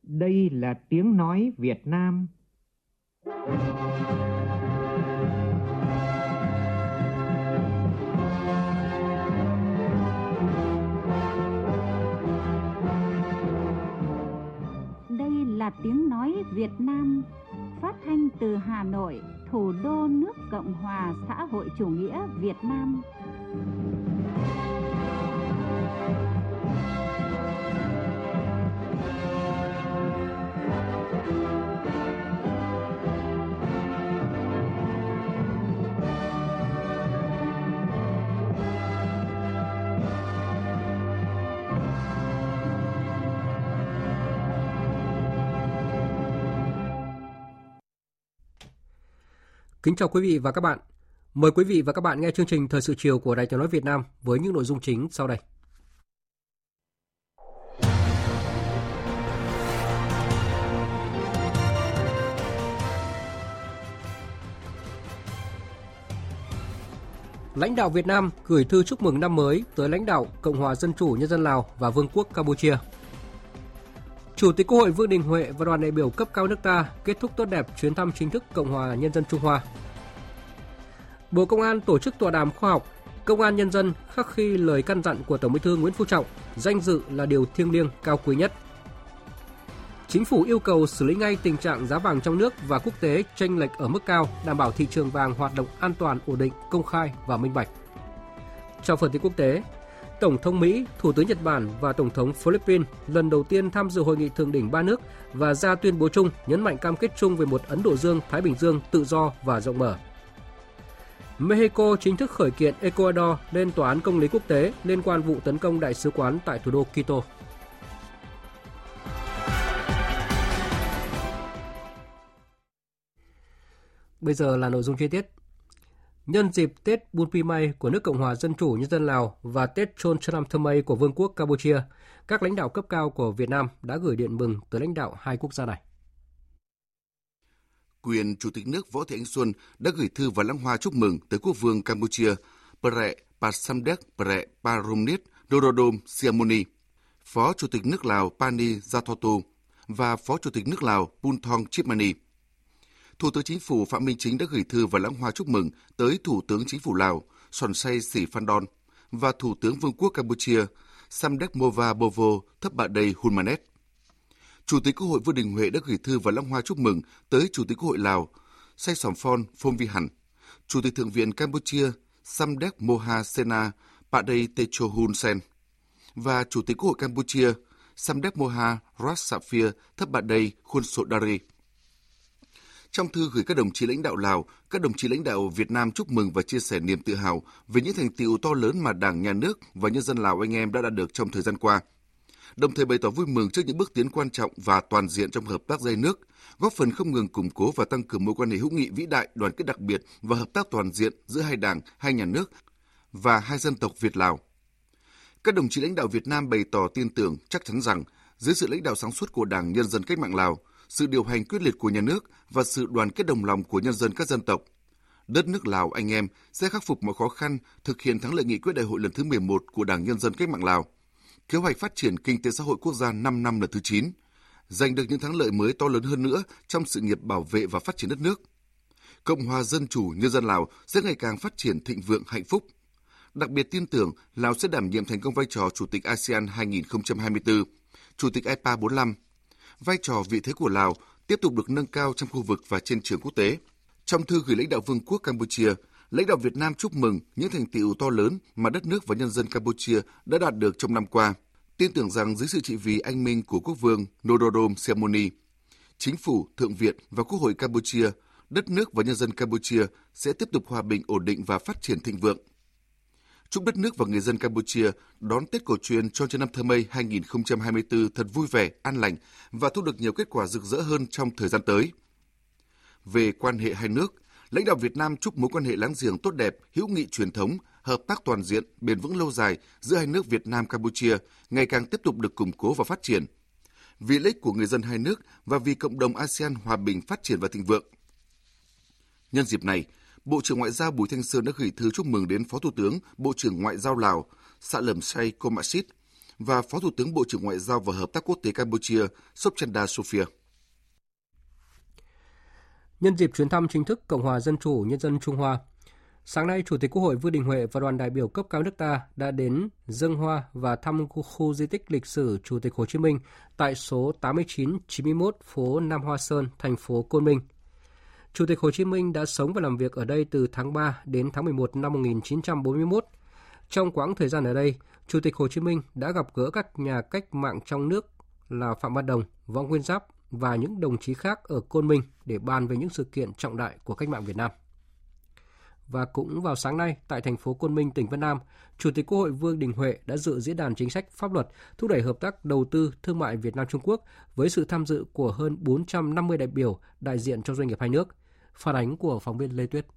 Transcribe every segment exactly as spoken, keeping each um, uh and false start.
Đây là tiếng nói Việt Nam. Đây là tiếng nói Việt Nam, phát thanh từ Hà Nội, thủ đô nước Cộng hòa xã hội chủ nghĩa Việt Nam. Kính chào quý vị và các bạn. Mời quý vị và các bạn nghe chương trình Thời sự chiều của Đài Tiếng nói Việt Nam với những nội dung chính sau đây. Lãnh đạo Việt Nam gửi thư chúc mừng năm mới tới lãnh đạo Cộng hòa Dân chủ Nhân dân Lào và Vương quốc Campuchia. Chủ tịch Quốc hội Vương Đình Huệ và đoàn đại biểu cấp cao nước ta kết thúc tốt đẹp chuyến thăm chính thức Cộng hòa Nhân dân Trung Hoa. Bộ Công an tổ chức tọa đàm khoa học Công an nhân dân khắc ghi lời căn dặn của Tổng Bí thư Nguyễn Phú Trọng, danh dự là điều thiêng liêng cao quý nhất. Chính phủ yêu cầu xử lý ngay tình trạng giá vàng trong nước và quốc tế chênh lệch ở mức cao, đảm bảo thị trường vàng hoạt động an toàn, ổn định, công khai và minh bạch. Trong phần tin quốc tế, Tổng thống Mỹ, Thủ tướng Nhật Bản và Tổng thống Philippines lần đầu tiên tham dự hội nghị thượng đỉnh ba nước và ra tuyên bố chung nhấn mạnh cam kết chung về một Ấn Độ Dương-Thái Bình Dương tự do và rộng mở. Mexico chính thức khởi kiện Ecuador lên Tòa án Công lý Quốc tế liên quan vụ tấn công đại sứ quán tại thủ đô Quito. Bây giờ là nội dung chi tiết. Nhân dịp Tết Bun Pi May của nước Cộng hòa Dân chủ Nhân dân Lào và Tết Chon Chon Thơ Mây của Vương quốc Campuchia, các lãnh đạo cấp cao của Việt Nam đã gửi điện mừng tới lãnh đạo hai quốc gia này. Quyền Chủ tịch nước Võ Thị Ánh Xuân đã gửi thư và lãng hoa chúc mừng tới Quốc vương Campuchia Pre Pasamdech Pre Parumnit Norodom Sihamoni, Phó Chủ tịch nước Lào Pani Yathotu và Phó Chủ tịch nước Lào Punthong Chitmani. Thủ tướng Chính phủ Phạm Minh Chính đã gửi thư và lãng hoa chúc mừng tới Thủ tướng Chính phủ Lào Sonsay Sifandon và Thủ tướng Vương quốc Campuchia Samdech Mova Bovo Thấp Bạ Đầy Hunmanet. Chủ tịch Quốc hội Vương Đình Huệ đã gửi thư và lãng hoa chúc mừng tới Chủ tịch Quốc hội Lào Say Somphone Phomvihane, Chủ tịch Thượng viện Campuchia Samdech Moha Sena Padey Techo Hun Sen và Chủ tịch Quốc hội Campuchia Samdech Moha Ras Safir Thấp Bạ Đầy Khun Sodari. Trong thư gửi các đồng chí lãnh đạo Lào, các đồng chí lãnh đạo Việt Nam chúc mừng và chia sẻ niềm tự hào về những thành tựu to lớn mà Đảng, Nhà nước và nhân dân Lào anh em đã đạt được trong thời gian qua. Đồng thời bày tỏ vui mừng trước những bước tiến quan trọng và toàn diện trong hợp tác hai nước, góp phần không ngừng củng cố và tăng cường mối quan hệ hữu nghị vĩ đại, đoàn kết đặc biệt và hợp tác toàn diện giữa hai đảng, hai nhà nước và hai dân tộc Việt-Lào. Các đồng chí lãnh đạo Việt Nam bày tỏ tin tưởng, chắc chắn rằng dưới sự lãnh đạo sáng suốt của Đảng Nhân dân Cách mạng Lào, sự điều hành quyết liệt của nhà nước và sự đoàn kết đồng lòng của nhân dân các dân tộc, đất nước Lào anh em sẽ khắc phục mọi khó khăn, thực hiện thắng lợi nghị quyết đại hội lần thứ mười một của Đảng Nhân dân Cách mạng Lào, kế hoạch phát triển kinh tế xã hội quốc gia năm năm lần thứ chín, giành được những thắng lợi mới to lớn hơn nữa trong sự nghiệp bảo vệ và phát triển đất nước. Cộng hòa Dân chủ Nhân dân Lào sẽ ngày càng phát triển thịnh vượng hạnh phúc. Đặc biệt tin tưởng Lào sẽ đảm nhiệm thành công vai trò Chủ tịch a sê an hai không hai tư, Chủ tịch i pê a bốn mươi lăm. Vai trò vị thế của Lào tiếp tục được nâng cao trong khu vực và trên trường quốc tế. Trong thư gửi lãnh đạo Vương quốc Campuchia, lãnh đạo Việt Nam chúc mừng những thành tựu to lớn mà đất nước và nhân dân Campuchia đã đạt được trong năm qua. Tin tưởng rằng dưới sự trị vì anh minh của Quốc vương Norodom Sihamoni, Chính phủ, Thượng viện và Quốc hội Campuchia, đất nước và nhân dân Campuchia sẽ tiếp tục hòa bình, ổn định và phát triển thịnh vượng. Chúc đất nước và người dân Campuchia đón Tết cổ truyền Chon Chon Thơ Mây hai không hai tư thật vui vẻ, an lành và thu được nhiều kết quả rực rỡ hơn trong thời gian tới. Về quan hệ hai nước, lãnh đạo Việt Nam chúc mối quan hệ láng giềng tốt đẹp, hữu nghị truyền thống, hợp tác toàn diện, bền vững lâu dài giữa hai nước Việt Nam Campuchia ngày càng tiếp tục được củng cố và phát triển. Vì lợi ích của người dân hai nước và vì cộng đồng a sê an hòa bình, phát triển và thịnh vượng. Nhân dịp này, Bộ trưởng Ngoại giao Bùi Thanh Sơn đã gửi thư chúc mừng đến Phó Thủ tướng, Bộ trưởng Ngoại giao Lào Sa Lầm Say Komasit và Phó Thủ tướng Bộ trưởng Ngoại giao và Hợp tác Quốc tế Campuchia Sopchanda Sophia. Nhân dịp chuyến thăm chính thức Cộng hòa Dân chủ Nhân dân Trung Hoa, sáng nay Chủ tịch Quốc hội Vương Đình Huệ và đoàn đại biểu cấp cao nước ta đã đến dâng hoa và thăm khu, khu di tích lịch sử Chủ tịch Hồ Chí Minh tại số tám mươi chín chín mươi mốt phố Nam Hoa Sơn, thành phố Côn Minh. Chủ tịch Hồ Chí Minh đã sống và làm việc ở đây từ tháng ba đến tháng mười một năm một nghìn chín trăm bốn mươi mốt. Trong quãng thời gian ở đây, Chủ tịch Hồ Chí Minh đã gặp gỡ các nhà cách mạng trong nước là Phạm Văn Đồng, Võ Nguyên Giáp và những đồng chí khác ở Côn Minh để bàn về những sự kiện trọng đại của cách mạng Việt Nam. Và cũng vào sáng nay, tại thành phố Côn Minh, tỉnh Vân Nam, Chủ tịch Quốc hội Vương Đình Huệ đã dự diễn đàn chính sách pháp luật thúc đẩy hợp tác đầu tư thương mại Việt Nam-Trung Quốc với sự tham dự của hơn bốn trăm năm mươi đại biểu đại diện cho doanh nghiệp hai nước. Phản ánh của phóng viên Lê Tuyết.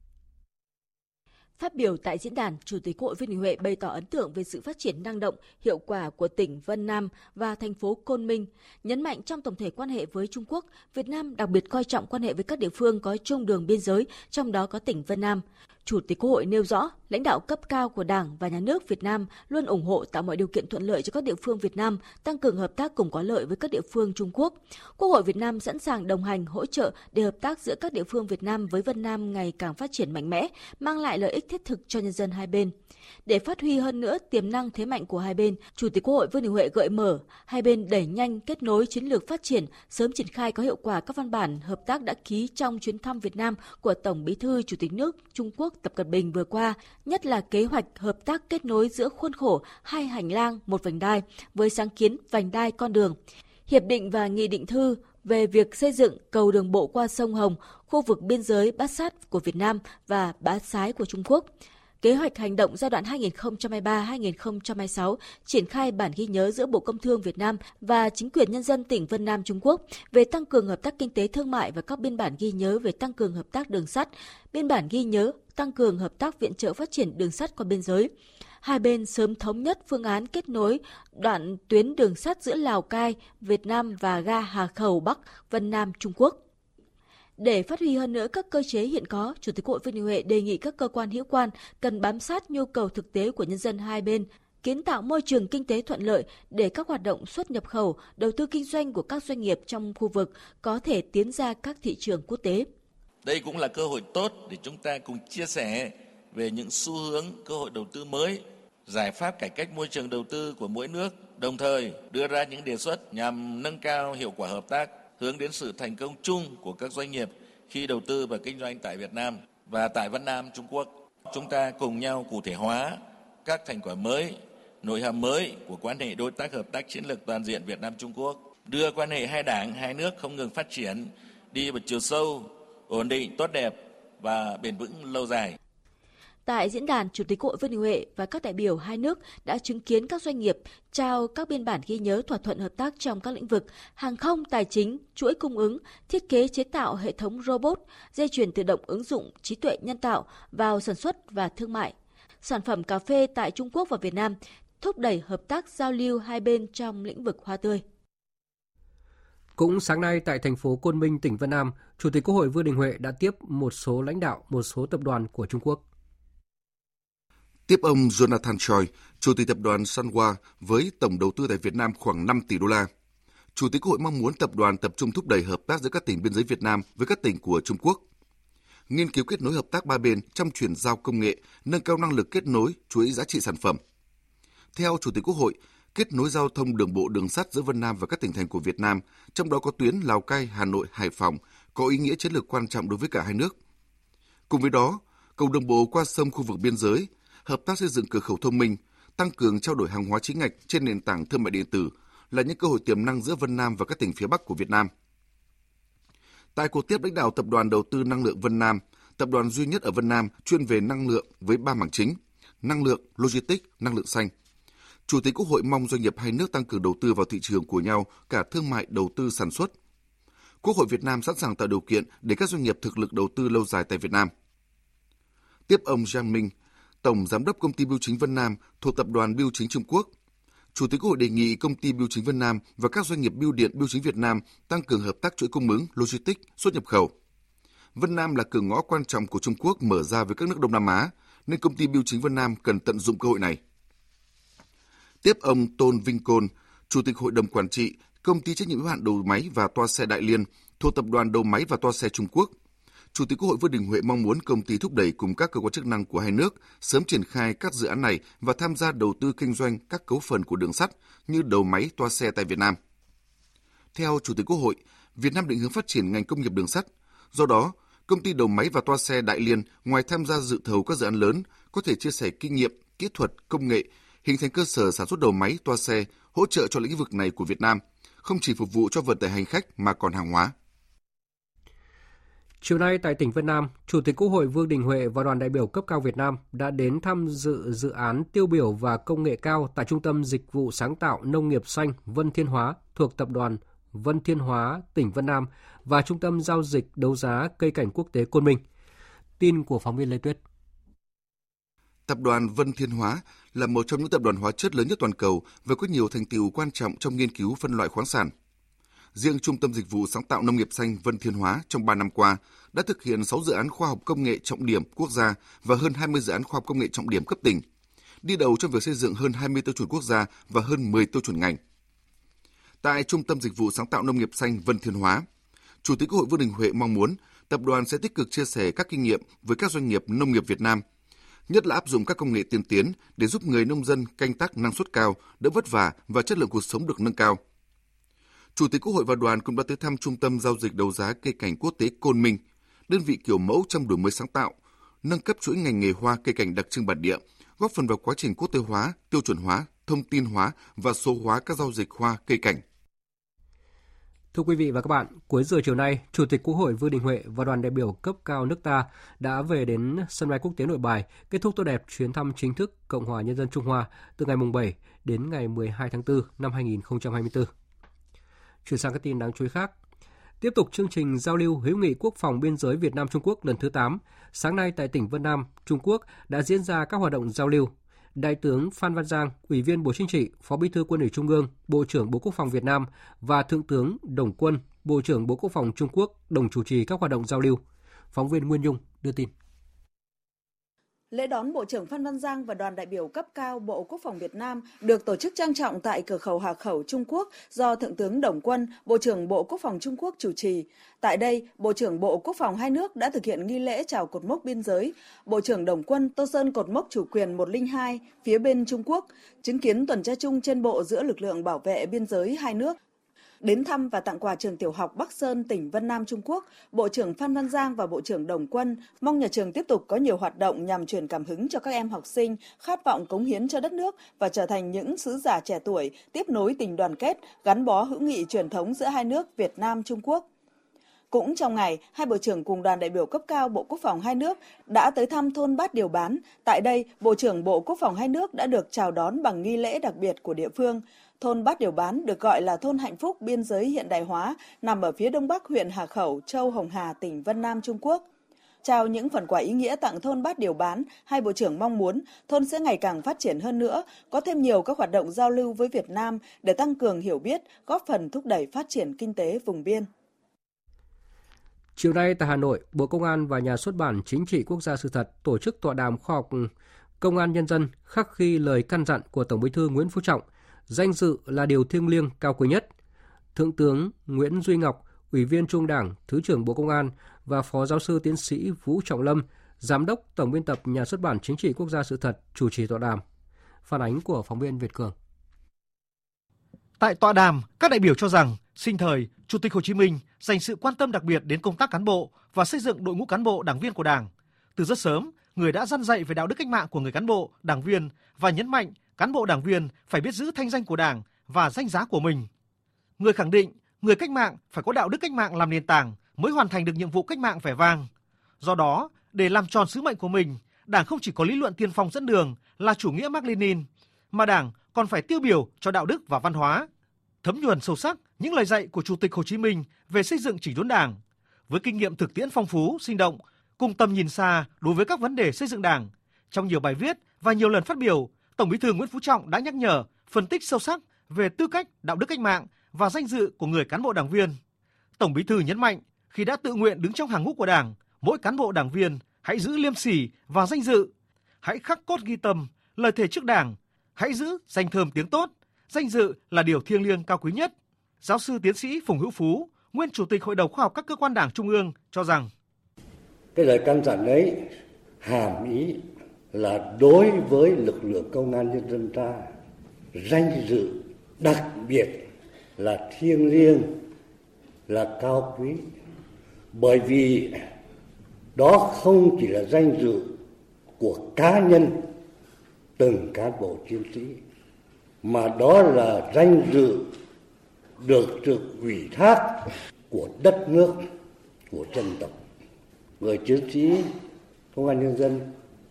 Phát biểu tại diễn đàn, Chủ tịch Quốc hội Vương Đình Huệ bày tỏ ấn tượng về sự phát triển năng động, hiệu quả của tỉnh Vân Nam và thành phố Côn Minh, nhấn mạnh trong tổng thể quan hệ với Trung Quốc, Việt Nam đặc biệt coi trọng quan hệ với các địa phương có chung đường biên giới, trong đó có tỉnh Vân Nam. Chủ tịch Quốc hội nêu rõ, lãnh đạo cấp cao của Đảng và Nhà nước Việt Nam luôn ủng hộ tạo mọi điều kiện thuận lợi cho các địa phương Việt Nam tăng cường hợp tác cùng có lợi với các địa phương Trung Quốc. Quốc hội Việt Nam sẵn sàng đồng hành, hỗ trợ để hợp tác giữa các địa phương Việt Nam với Vân Nam ngày càng phát triển mạnh mẽ, mang lại lợi ích thiết thực cho nhân dân hai bên. Để phát huy hơn nữa tiềm năng thế mạnh của hai bên, Chủ tịch Quốc hội Vương Đình Huệ gợi mở hai bên đẩy nhanh kết nối chiến lược phát triển, sớm triển khai có hiệu quả các văn bản hợp tác đã ký trong chuyến thăm Việt Nam của Tổng Bí thư Chủ tịch nước Trung Quốc Tập Cận Bình vừa qua, nhất là kế hoạch hợp tác kết nối giữa khuôn khổ hai hành lang một vành đai với sáng kiến vành đai con đường, hiệp định và nghị định thư về việc xây dựng cầu đường bộ qua sông Hồng, khu vực biên giới Bát Sát của Việt Nam và Bát Sái của Trung Quốc. Kế hoạch hành động giai đoạn hai nghìn không trăm hai mươi ba đến hai nghìn không trăm hai mươi sáu triển khai bản ghi nhớ giữa Bộ Công Thương Việt Nam và chính quyền nhân dân tỉnh Vân Nam Trung Quốc về tăng cường hợp tác kinh tế thương mại và các biên bản ghi nhớ về tăng cường hợp tác đường sắt, biên bản ghi nhớ tăng cường hợp tác viện trợ phát triển đường sắt qua biên giới. Hai bên sớm thống nhất phương án kết nối đoạn tuyến đường sắt giữa Lào Cai, Việt Nam và ga Hà Khẩu Bắc, Vân Nam, Trung Quốc. Để phát huy hơn nữa các cơ chế hiện có, Chủ tịch Quốc hội Vương Đình Huệ đề nghị các cơ quan hữu quan cần bám sát nhu cầu thực tế của nhân dân hai bên, kiến tạo môi trường kinh tế thuận lợi để các hoạt động xuất nhập khẩu, đầu tư kinh doanh của các doanh nghiệp trong khu vực có thể tiến ra các thị trường quốc tế. Đây cũng là cơ hội tốt để chúng ta cùng chia sẻ về những xu hướng cơ hội đầu tư mới, giải pháp cải cách môi trường đầu tư của mỗi nước, đồng thời đưa ra những đề xuất nhằm nâng cao hiệu quả hợp tác, hướng đến sự thành công chung của các doanh nghiệp khi đầu tư và kinh doanh tại Việt Nam và tại Vân Nam, Trung Quốc. Chúng ta cùng nhau cụ thể hóa các thành quả mới, nội hàm mới của quan hệ đối tác hợp tác chiến lược toàn diện Việt Nam-Trung Quốc, đưa quan hệ hai đảng, hai nước không ngừng phát triển, đi vào chiều sâu, ổn định, tốt đẹp và bền vững lâu dài. Tại diễn đàn, Chủ tịch Quốc hội Vương Đình Huệ và các đại biểu hai nước đã chứng kiến các doanh nghiệp trao các biên bản ghi nhớ thỏa thuận hợp tác trong các lĩnh vực hàng không, tài chính, chuỗi cung ứng, thiết kế chế tạo hệ thống robot, dây chuyền tự động ứng dụng trí tuệ nhân tạo vào sản xuất và thương mại, sản phẩm cà phê tại Trung Quốc và Việt Nam, thúc đẩy hợp tác giao lưu hai bên trong lĩnh vực hoa tươi. Cũng sáng nay tại thành phố Côn Minh, tỉnh Vân Nam, Chủ tịch Quốc hội Vương Đình Huệ đã tiếp một số lãnh đạo một số tập đoàn của Trung Quốc. Tiếp ông Jonathan Choi, Chủ tịch tập đoàn Sunhua với tổng đầu tư tại Việt Nam khoảng năm tỷ đô la. Chủ tịch Quốc hội mong muốn tập đoàn tập trung thúc đẩy hợp tác giữa các tỉnh biên giới Việt Nam với các tỉnh của Trung Quốc, nghiên cứu kết nối hợp tác ba bên trong chuyển giao công nghệ, nâng cao năng lực kết nối chuỗi giá trị sản phẩm. Theo Chủ tịch Quốc hội, kết nối giao thông đường bộ đường sắt giữa Vân Nam và các tỉnh thành của Việt Nam, trong đó có tuyến Lào Cai, Hà Nội, Hải Phòng, có ý nghĩa chiến lược quan trọng đối với cả hai nước. Cùng với đó, cầu đường bộ qua sông khu vực biên giới, hợp tác xây dựng cửa khẩu thông minh, tăng cường trao đổi hàng hóa chính ngạch trên nền tảng thương mại điện tử là những cơ hội tiềm năng giữa Vân Nam và các tỉnh phía Bắc của Việt Nam. Tại cuộc tiếp lãnh đạo Tập đoàn Đầu tư Năng lượng Vân Nam, tập đoàn duy nhất ở Vân Nam chuyên về năng lượng với ba mảng chính: năng lượng, logistics, năng lượng xanh. Chủ tịch Quốc hội mong doanh nghiệp hai nước tăng cường đầu tư vào thị trường của nhau, cả thương mại, đầu tư, sản xuất. Quốc hội Việt Nam sẵn sàng tạo điều kiện để các doanh nghiệp thực lực đầu tư lâu dài tại Việt Nam. Tiếp ông Giang Minh, Tổng Giám đốc Công ty Bưu chính Vân Nam thuộc Tập đoàn Bưu chính Trung Quốc, Chủ tịch Quốc hội đề nghị Công ty Bưu chính Vân Nam và các doanh nghiệp bưu điện Bưu chính Việt Nam tăng cường hợp tác chuỗi cung ứng, logistics, xuất nhập khẩu. Vân Nam là cửa ngõ quan trọng của Trung Quốc mở ra với các nước Đông Nam Á, nên Công ty Bưu chính Vân Nam cần tận dụng cơ hội này. Tiếp ông Tôn Vinh Côn, Chủ tịch Hội đồng Quản trị, Công ty trách nhiệm hữu hạn đầu máy và toa xe Đại Liên thuộc Tập đoàn Đầu máy và toa xe Trung Quốc, Chủ tịch Quốc hội Vương Đình Huệ mong muốn công ty thúc đẩy cùng các cơ quan chức năng của hai nước sớm triển khai các dự án này và tham gia đầu tư kinh doanh các cấu phần của đường sắt như đầu máy toa xe tại Việt Nam. Theo Chủ tịch Quốc hội, Việt Nam định hướng phát triển ngành công nghiệp đường sắt. Do đó, công ty đầu máy và toa xe Đại Liên ngoài tham gia dự thầu các dự án lớn, có thể chia sẻ kinh nghiệm, kỹ thuật, công nghệ, hình thành cơ sở sản xuất đầu máy toa xe, hỗ trợ cho lĩnh vực này của Việt Nam, không chỉ phục vụ cho vận tải hành khách mà còn hàng hóa. Chiều nay tại tỉnh Vân Nam, Chủ tịch Quốc hội Vương Đình Huệ và đoàn đại biểu cấp cao Việt Nam đã đến tham dự dự án tiêu biểu và công nghệ cao tại Trung tâm Dịch vụ Sáng tạo Nông nghiệp xanh Vân Thiên Hóa thuộc Tập đoàn Vân Thiên Hóa tỉnh Vân Nam và Trung tâm Giao dịch Đấu giá Cây cảnh Quốc tế Côn Minh. Tin của phóng viên Lê Tuyết. Tập đoàn Vân Thiên Hóa là một trong những tập đoàn hóa chất lớn nhất toàn cầu và có nhiều thành tựu quan trọng trong nghiên cứu phân loại khoáng sản. Riêng Trung tâm Dịch vụ Sáng tạo Nông nghiệp xanh Vân Thiên Hóa trong ba năm qua đã thực hiện sáu dự án khoa học công nghệ trọng điểm quốc gia và hơn hai mươi dự án khoa học công nghệ trọng điểm cấp tỉnh, đi đầu trong việc xây dựng hơn hai mươi tiêu chuẩn quốc gia và hơn mười tiêu chuẩn ngành. Tại Trung tâm Dịch vụ Sáng tạo Nông nghiệp xanh Vân Thiên Hóa, Chủ tịch Quốc hội Vương Đình Huệ mong muốn tập đoàn sẽ tích cực chia sẻ các kinh nghiệm với các doanh nghiệp nông nghiệp Việt Nam, nhất là áp dụng các công nghệ tiên tiến để giúp người nông dân canh tác năng suất cao, đỡ vất vả và chất lượng cuộc sống được nâng cao. Chủ tịch Quốc hội và đoàn cũng đã tới thăm Trung tâm Giao dịch Đấu giá Cây cảnh Quốc tế Côn Minh, đơn vị kiểu mẫu trong đổi mới sáng tạo, nâng cấp chuỗi ngành nghề hoa cây cảnh đặc trưng bản địa, góp phần vào quá trình quốc tế hóa, tiêu chuẩn hóa, thông tin hóa và số hóa các giao dịch hoa cây cảnh. Thưa quý vị và các bạn, cuối giờ chiều nay, Chủ tịch Quốc hội Vương Đình Huệ và đoàn đại biểu cấp cao nước ta đã về đến sân bay quốc tế Nội Bài, kết thúc tốt đẹp chuyến thăm chính thức Cộng hòa Nhân dân Trung Hoa từ ngày bảy đến ngày mười hai tháng tư năm hai nghìn không trăm hai mươi tư. Chuyển sang các tin đáng chú ý khác. Tiếp tục chương trình giao lưu hữu nghị quốc phòng biên giới Việt Nam Trung Quốc lần thứ tám, sáng nay tại tỉnh Vân Nam, Trung Quốc đã diễn ra các hoạt động giao lưu. Đại tướng Phan Văn Giang, Ủy viên Bộ Chính trị, Phó Bí thư Quân ủy Trung ương, Bộ trưởng Bộ Quốc phòng Việt Nam và Thượng tướng Đồng Quân, Bộ trưởng Bộ Quốc phòng Trung Quốc đồng chủ trì các hoạt động giao lưu. Phóng viên Nguyên Nhung đưa tin. Lễ đón Bộ trưởng Phan Văn Giang và đoàn đại biểu cấp cao Bộ Quốc phòng Việt Nam được tổ chức trang trọng tại cửa khẩu Hà Khẩu, Trung Quốc do Thượng tướng Đồng Quân, Bộ trưởng Bộ Quốc phòng Trung Quốc chủ trì. Tại đây, Bộ trưởng Bộ Quốc phòng hai nước đã thực hiện nghi lễ chào cột mốc biên giới. Bộ trưởng Đồng Quân tô sơn cột mốc chủ quyền một không hai phía bên Trung Quốc, chứng kiến tuần tra chung trên bộ giữa lực lượng bảo vệ biên giới hai nước. Đến thăm và tặng quà trường tiểu học Bắc Sơn, tỉnh Vân Nam, Trung Quốc, Bộ trưởng Phan Văn Giang và Bộ trưởng Đồng Quân mong nhà trường tiếp tục có nhiều hoạt động nhằm truyền cảm hứng cho các em học sinh khát vọng cống hiến cho đất nước và trở thành những sứ giả trẻ tuổi tiếp nối tình đoàn kết, gắn bó hữu nghị truyền thống giữa hai nước Việt Nam, Trung Quốc. Cũng trong ngày, hai bộ trưởng cùng đoàn đại biểu cấp cao Bộ Quốc phòng hai nước đã tới thăm thôn Bát Điều Bán. Tại đây, Bộ trưởng Bộ Quốc phòng hai nước đã được chào đón bằng nghi lễ đặc biệt của địa phương. Thôn Bát Điều Bán được gọi là thôn hạnh phúc biên giới hiện đại hóa, nằm ở phía đông bắc huyện Hà Khẩu, châu Hồng Hà, tỉnh Vân Nam, Trung Quốc. Trao những phần quà ý nghĩa tặng thôn Bát Điều Bán, hai bộ trưởng mong muốn thôn sẽ ngày càng phát triển hơn nữa, có thêm nhiều các hoạt động giao lưu với Việt Nam để tăng cường hiểu biết, góp phần thúc đẩy phát triển kinh tế vùng biên. Chiều nay tại Hà Nội, Bộ Công an và Nhà xuất bản Chính trị Quốc gia Sự thật tổ chức tọa đàm khoa học Công an Nhân dân khắc ghi lời căn dặn của Tổng Bí thư Nguyễn Phú Trọng, danh dự là điều thiêng liêng cao quý nhất. Thượng tướng Nguyễn Duy Ngọc, Ủy viên Trung ương Đảng, Thứ trưởng Bộ Công an và Phó giáo sư tiến sĩ Vũ Trọng Lâm, Giám đốc Tổng biên tập Nhà xuất bản Chính trị Quốc gia Sự thật chủ trì tọa đàm. Phản ánh của phóng viên Việt Cường. Tại tọa đàm, các đại biểu cho rằng sinh thời Chủ tịch Hồ Chí Minh dành sự quan tâm đặc biệt đến công tác cán bộ và xây dựng đội ngũ cán bộ đảng viên của Đảng. Từ rất sớm, người đã răn dạy về đạo đức cách mạng của người cán bộ, đảng viên và nhấn mạnh cán bộ đảng viên phải biết giữ thanh danh của Đảng và danh giá của mình. Người khẳng định người cách mạng phải có đạo đức cách mạng làm nền tảng mới hoàn thành được nhiệm vụ cách mạng vẻ vang. Do đó, để làm tròn sứ mệnh của mình, Đảng không chỉ có lý luận tiên phong dẫn đường là chủ nghĩa Mác-Lênin, mà Đảng còn phải tiêu biểu cho đạo đức và văn hóa. Thấm nhuần sâu sắc những lời dạy của Chủ tịch Hồ Chí Minh về xây dựng chỉnh đốn Đảng, với kinh nghiệm thực tiễn phong phú, sinh động, cùng tầm nhìn xa đối với các vấn đề xây dựng Đảng. Trong nhiều bài viết và nhiều lần phát biểu, Tổng Bí thư Nguyễn Phú Trọng đã nhắc nhở, phân tích sâu sắc về tư cách, đạo đức cách mạng và danh dự của người cán bộ đảng viên. Tổng Bí thư nhấn mạnh, khi đã tự nguyện đứng trong hàng ngũ của Đảng, mỗi cán bộ đảng viên hãy giữ liêm sỉ và danh dự, hãy khắc cốt ghi tâm lời thề trước Đảng hãy giữ danh thơm tiếng tốt, danh dự là điều thiêng liêng cao quý nhất. Giáo sư tiến sĩ Phùng Hữu Phú, nguyên Chủ tịch Hội đồng Khoa học các cơ quan Đảng Trung ương cho rằng cái lời căn dặn ấy hàm ý là đối với lực lượng công an nhân dân ta, danh dự đặc biệt là thiêng liêng, là cao quý. Bởi vì đó không chỉ là danh dự của cá nhân từng cán bộ chiến sĩ, mà đó là danh dự được sự ủy thác của đất nước, của dân tộc. Người chiến sĩ công an nhân dân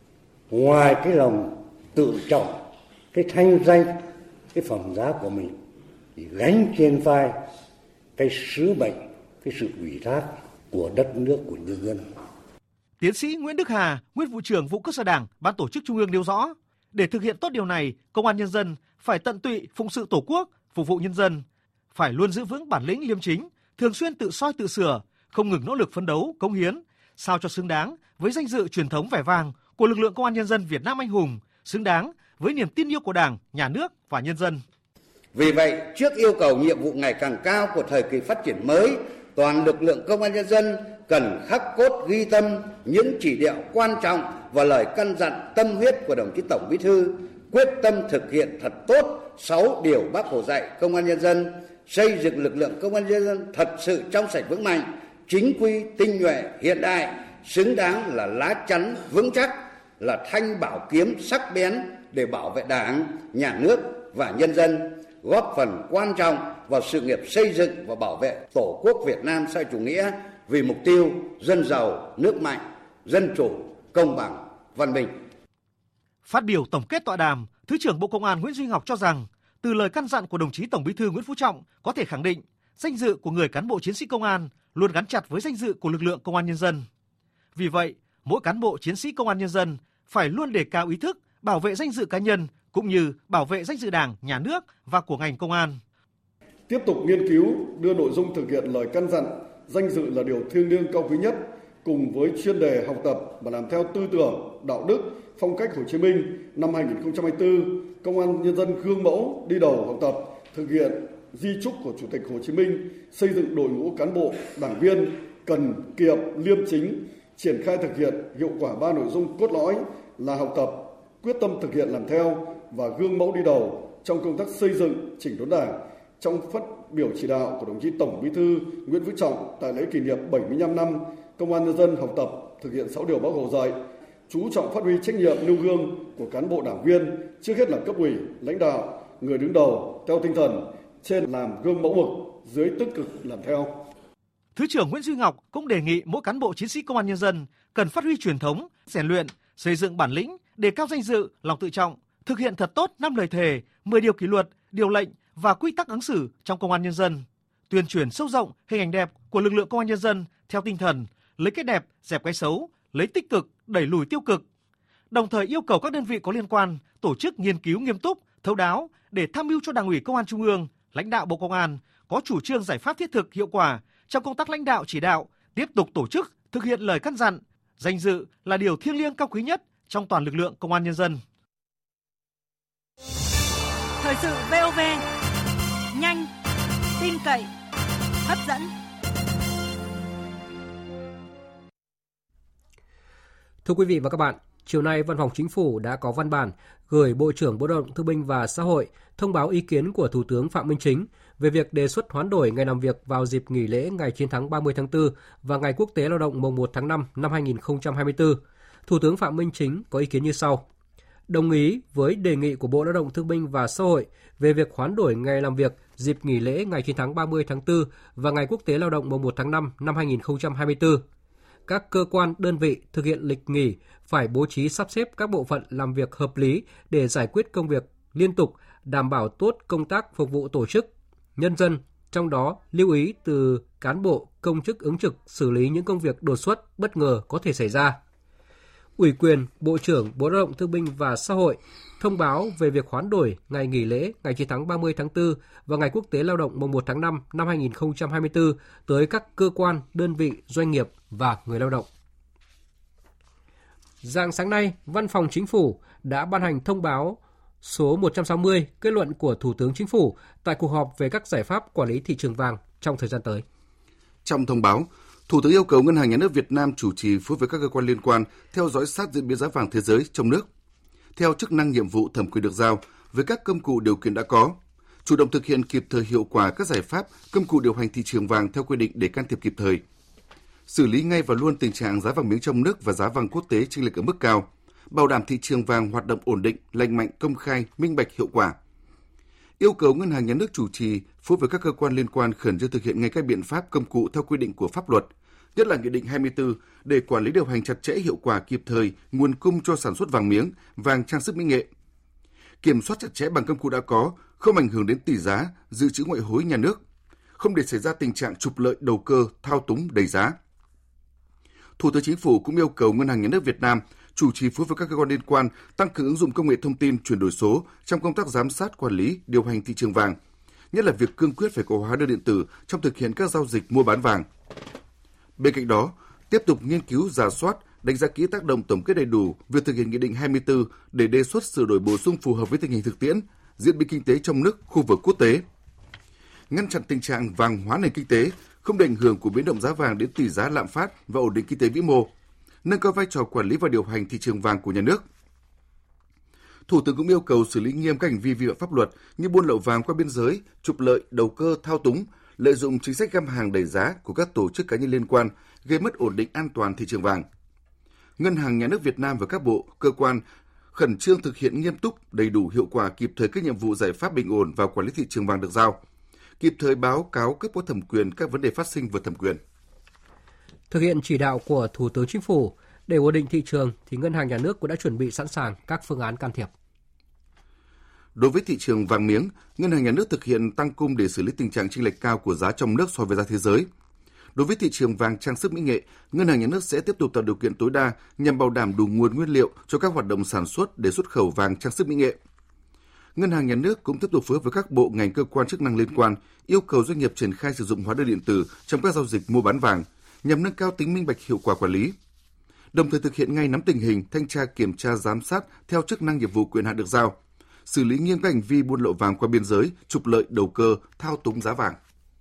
ngoài cái lòng tự trọng, cái thanh danh, cái phẩm giá của mình thì gánh trên vai cái sứ mệnh, cái sự ủy thác của đất nước, của nhân dân. Tiến sĩ Nguyễn Đức Hà, nguyên vụ trưởng vụ cơ sở Đảng, Ban tổ chức Trung ương nêu rõ, để thực hiện tốt điều này, công an nhân dân phải tận tụy phụng sự Tổ quốc, phục vụ nhân dân, phải luôn giữ vững bản lĩnh liêm chính, thường xuyên tự soi tự sửa, không ngừng nỗ lực phấn đấu, cống hiến, sao cho xứng đáng với danh dự truyền thống vẻ vang của lực lượng công an nhân dân Việt Nam anh hùng, xứng đáng với niềm tin yêu của Đảng, Nhà nước và nhân dân. Vì vậy, trước yêu cầu nhiệm vụ ngày càng cao của thời kỳ phát triển mới, toàn lực lượng công an nhân dân cần khắc cốt ghi tâm những chỉ đạo quan trọng và lời căn dặn tâm huyết của đồng chí Tổng Bí thư, quyết tâm thực hiện thật tốt sáu điều Bác Hồ dạy công an nhân dân, xây dựng lực lượng công an nhân dân thật sự trong sạch vững mạnh, chính quy, tinh nhuệ, hiện đại, xứng đáng là lá chắn vững chắc, là thanh bảo kiếm sắc bén để bảo vệ Đảng, Nhà nước và nhân dân, góp phần quan trọng vào sự nghiệp xây dựng và bảo vệ Tổ quốc Việt Nam xã hội chủ nghĩa vì mục tiêu dân giàu, nước mạnh, dân chủ, công bằng, văn minh. Phát biểu tổng kết tọa đàm, Thứ trưởng Bộ Công an Nguyễn Duy Ngọc cho rằng, từ lời căn dặn của đồng chí Tổng Bí thư Nguyễn Phú Trọng có thể khẳng định danh dự của người cán bộ chiến sĩ công an luôn gắn chặt với danh dự của lực lượng công an nhân dân. Vì vậy, mỗi cán bộ chiến sĩ công an nhân dân phải luôn đề cao ý thức bảo vệ danh dự cá nhân cũng như bảo vệ danh dự Đảng, Nhà nước và của ngành công an. Tiếp tục nghiên cứu đưa nội dung thực hiện lời căn dặn danh dự là điều thiêng liêng cao quý nhất cùng với chuyên đề học tập và làm theo tư tưởng, đạo đức, phong cách Hồ Chí Minh năm hai nghìn không trăm hai mươi tư, Công an nhân dân gương mẫu đi đầu học tập, thực hiện di chúc của Chủ tịch Hồ Chí Minh, xây dựng đội ngũ cán bộ, đảng viên cần kiệm, liêm chính, triển khai thực hiện hiệu quả ba nội dung cốt lõi là học tập, quyết tâm thực hiện làm theo và gương mẫu đi đầu trong công tác xây dựng chỉnh đốn Đảng. Trong phát biểu chỉ đạo của đồng chí Tổng Bí thư Nguyễn Phú Trọng tại lễ kỷ niệm bảy mươi lăm năm Công an nhân dân học tập thực hiện sáu điều Bác Hồ dạy, chú trọng phát huy trách nhiệm nêu gương của cán bộ đảng viên, trước hết là cấp ủy, lãnh đạo, người đứng đầu theo tinh thần trên làm gương mẫu mực, dưới tích cực làm theo. Thứ trưởng Nguyễn Duy Ngọc cũng đề nghị mỗi cán bộ chiến sĩ công an nhân dân cần phát huy truyền thống, rèn luyện, xây dựng bản lĩnh, đề cao danh dự, lòng tự trọng, thực hiện thật tốt năm lời thề, mười điều kỷ luật, điều lệnh và quy tắc ứng xử trong công an nhân dân, tuyên truyền sâu rộng hình ảnh đẹp của lực lượng công an nhân dân theo tinh thần lấy cái đẹp dẹp cái xấu, lấy tích cực đẩy lùi tiêu cực. Đồng thời yêu cầu các đơn vị có liên quan tổ chức nghiên cứu nghiêm túc, thấu đáo để tham mưu cho Đảng ủy Công an Trung ương, lãnh đạo Bộ Công an có chủ trương giải pháp thiết thực hiệu quả trong công tác lãnh đạo chỉ đạo, tiếp tục tổ chức thực hiện lời căn dặn, danh dự là điều thiêng liêng cao quý nhất trong toàn lực lượng công an nhân dân. Thời sự vê o vê, nhanh, tin cậy, hấp dẫn. Thưa quý vị và các bạn, chiều nay Văn phòng Chính phủ đã có văn bản gửi Bộ trưởng Bộ Lao động Thương binh và Xã hội thông báo ý kiến của Thủ tướng Phạm Minh Chính về việc đề xuất hoán đổi ngày làm việc vào dịp nghỉ lễ ngày chiến thắng ba mươi tháng tư và ngày Quốc tế Lao động mùng một tháng năm năm hai nghìn không trăm hai mươi tư. Thủ tướng Phạm Minh Chính có ý kiến như sau: đồng ý với đề nghị của Bộ Lao động Thương binh và Xã hội về việc hoán đổi ngày làm việc dịp nghỉ lễ ngày chiến thắng ba mươi tháng tư và ngày Quốc tế Lao động mùng một tháng năm năm hai nghìn không trăm hai mươi tư. Các cơ quan, đơn vị thực hiện lịch nghỉ phải bố trí sắp xếp các bộ phận làm việc hợp lý để giải quyết công việc liên tục, đảm bảo tốt công tác phục vụ tổ chức, nhân dân, trong đó lưu ý từ cán bộ, công chức ứng trực xử lý những công việc đột xuất, bất ngờ có thể xảy ra. Ủy quyền Bộ trưởng Bộ Lao động Thương binh và Xã hội thông báo về việc hoán đổi ngày nghỉ lễ ngày chiến thắng ba mươi tháng tư và ngày Quốc tế Lao động mùng một tháng năm năm hai nghìn không trăm hai mươi tư tới các cơ quan, đơn vị, doanh nghiệp và người lao động. Rạng sáng nay, Văn phòng Chính phủ đã ban hành thông báo số một trăm sáu mươi kết luận của Thủ tướng Chính phủ tại cuộc họp về các giải pháp quản lý thị trường vàng trong thời gian tới. Trong thông báo, Thủ tướng yêu cầu Ngân hàng Nhà nước Việt Nam chủ trì phối hợp với các cơ quan liên quan theo dõi sát diễn biến giá vàng thế giới, trong nước, theo chức năng nhiệm vụ thẩm quyền được giao với các công cụ điều kiện đã có, chủ động thực hiện kịp thời hiệu quả các giải pháp, công cụ điều hành thị trường vàng theo quy định để can thiệp kịp thời, xử lý ngay và luôn tình trạng giá vàng miếng trong nước và giá vàng quốc tế chênh lệch ở mức cao, bảo đảm thị trường vàng hoạt động ổn định, lành mạnh, công khai, minh bạch, hiệu quả. Yêu cầu Ngân hàng Nhà nước chủ trì phối hợp với các cơ quan liên quan khẩn trương thực hiện ngay các biện pháp, công cụ theo quy định của pháp luật, nhất là Nghị định hai mươi tư để quản lý điều hành chặt chẽ, hiệu quả, kịp thời nguồn cung cho sản xuất vàng miếng, vàng trang sức mỹ nghệ. Kiểm soát chặt chẽ bằng công cụ đã có, không ảnh hưởng đến tỷ giá, dự trữ ngoại hối nhà nước, không để xảy ra tình trạng trục lợi, đầu cơ, thao túng đẩy giá. Thủ tướng Chính phủ cũng yêu cầu Ngân hàng Nhà nước Việt Nam chủ trì phối hợp với các cơ quan liên quan tăng cường ứng dụng công nghệ thông tin, chuyển đổi số trong công tác giám sát, quản lý, điều hành thị trường vàng, nhất là việc cương quyết phải có hóa đơn điện tử trong thực hiện các giao dịch mua bán vàng. Bên cạnh đó, tiếp tục nghiên cứu, rà soát, đánh giá kỹ tác động tổng kết đầy đủ việc thực hiện Nghị định hai mươi tư để đề xuất sửa đổi bổ sung phù hợp với tình hình thực tiễn, diễn biến kinh tế trong nước, khu vực, quốc tế. Ngăn chặn tình trạng vàng hóa nền kinh tế, không để ảnh hưởng của biến động giá vàng đến tỷ giá, lạm phát và ổn định kinh tế vĩ mô, nâng cao vai trò quản lý và điều hành thị trường vàng của nhà nước. Thủ tướng cũng yêu cầu xử lý nghiêm các hành vi vi phạm pháp luật như buôn lậu vàng qua biên giới, trục lợi, đầu cơ, thao túng, lợi dụng chính sách găm hàng đẩy giá của các tổ chức cá nhân liên quan, gây mất ổn định an toàn thị trường vàng. Ngân hàng Nhà nước Việt Nam và các bộ, cơ quan khẩn trương thực hiện nghiêm túc, đầy đủ, hiệu quả, kịp thời các nhiệm vụ giải pháp bình ổn và quản lý thị trường vàng được giao, kịp thời báo cáo cấp có thẩm quyền các vấn đề phát sinh vượt thẩm quyền. Thực hiện chỉ đạo của Thủ tướng Chính phủ để ổn định thị trường thì Ngân hàng Nhà nước cũng đã chuẩn bị sẵn sàng các phương án can thiệp. Đối với thị trường vàng miếng, Ngân hàng Nhà nước thực hiện tăng cung để xử lý tình trạng chênh lệch cao của giá trong nước so với giá thế giới. Đối với thị trường vàng trang sức mỹ nghệ, Ngân hàng Nhà nước sẽ tiếp tục tạo điều kiện tối đa nhằm bảo đảm đủ nguồn nguyên liệu cho các hoạt động sản xuất để xuất khẩu vàng trang sức mỹ nghệ. Ngân hàng Nhà nước cũng tiếp tục phối hợp với các bộ, ngành, cơ quan chức năng liên quan, yêu cầu doanh nghiệp triển khai sử dụng hóa đơn điện tử trong các giao dịch mua bán vàng nhằm nâng cao tính minh bạch, hiệu quả quản lý. Đồng thời thực hiện ngay nắm tình hình, thanh tra, kiểm tra, giám sát theo chức năng, nhiệm vụ, quyền hạn được giao, xử lý nghiêm các hành vi buôn lậu vàng qua biên giới, trục lợi, đầu cơ, thao túng giá vàng.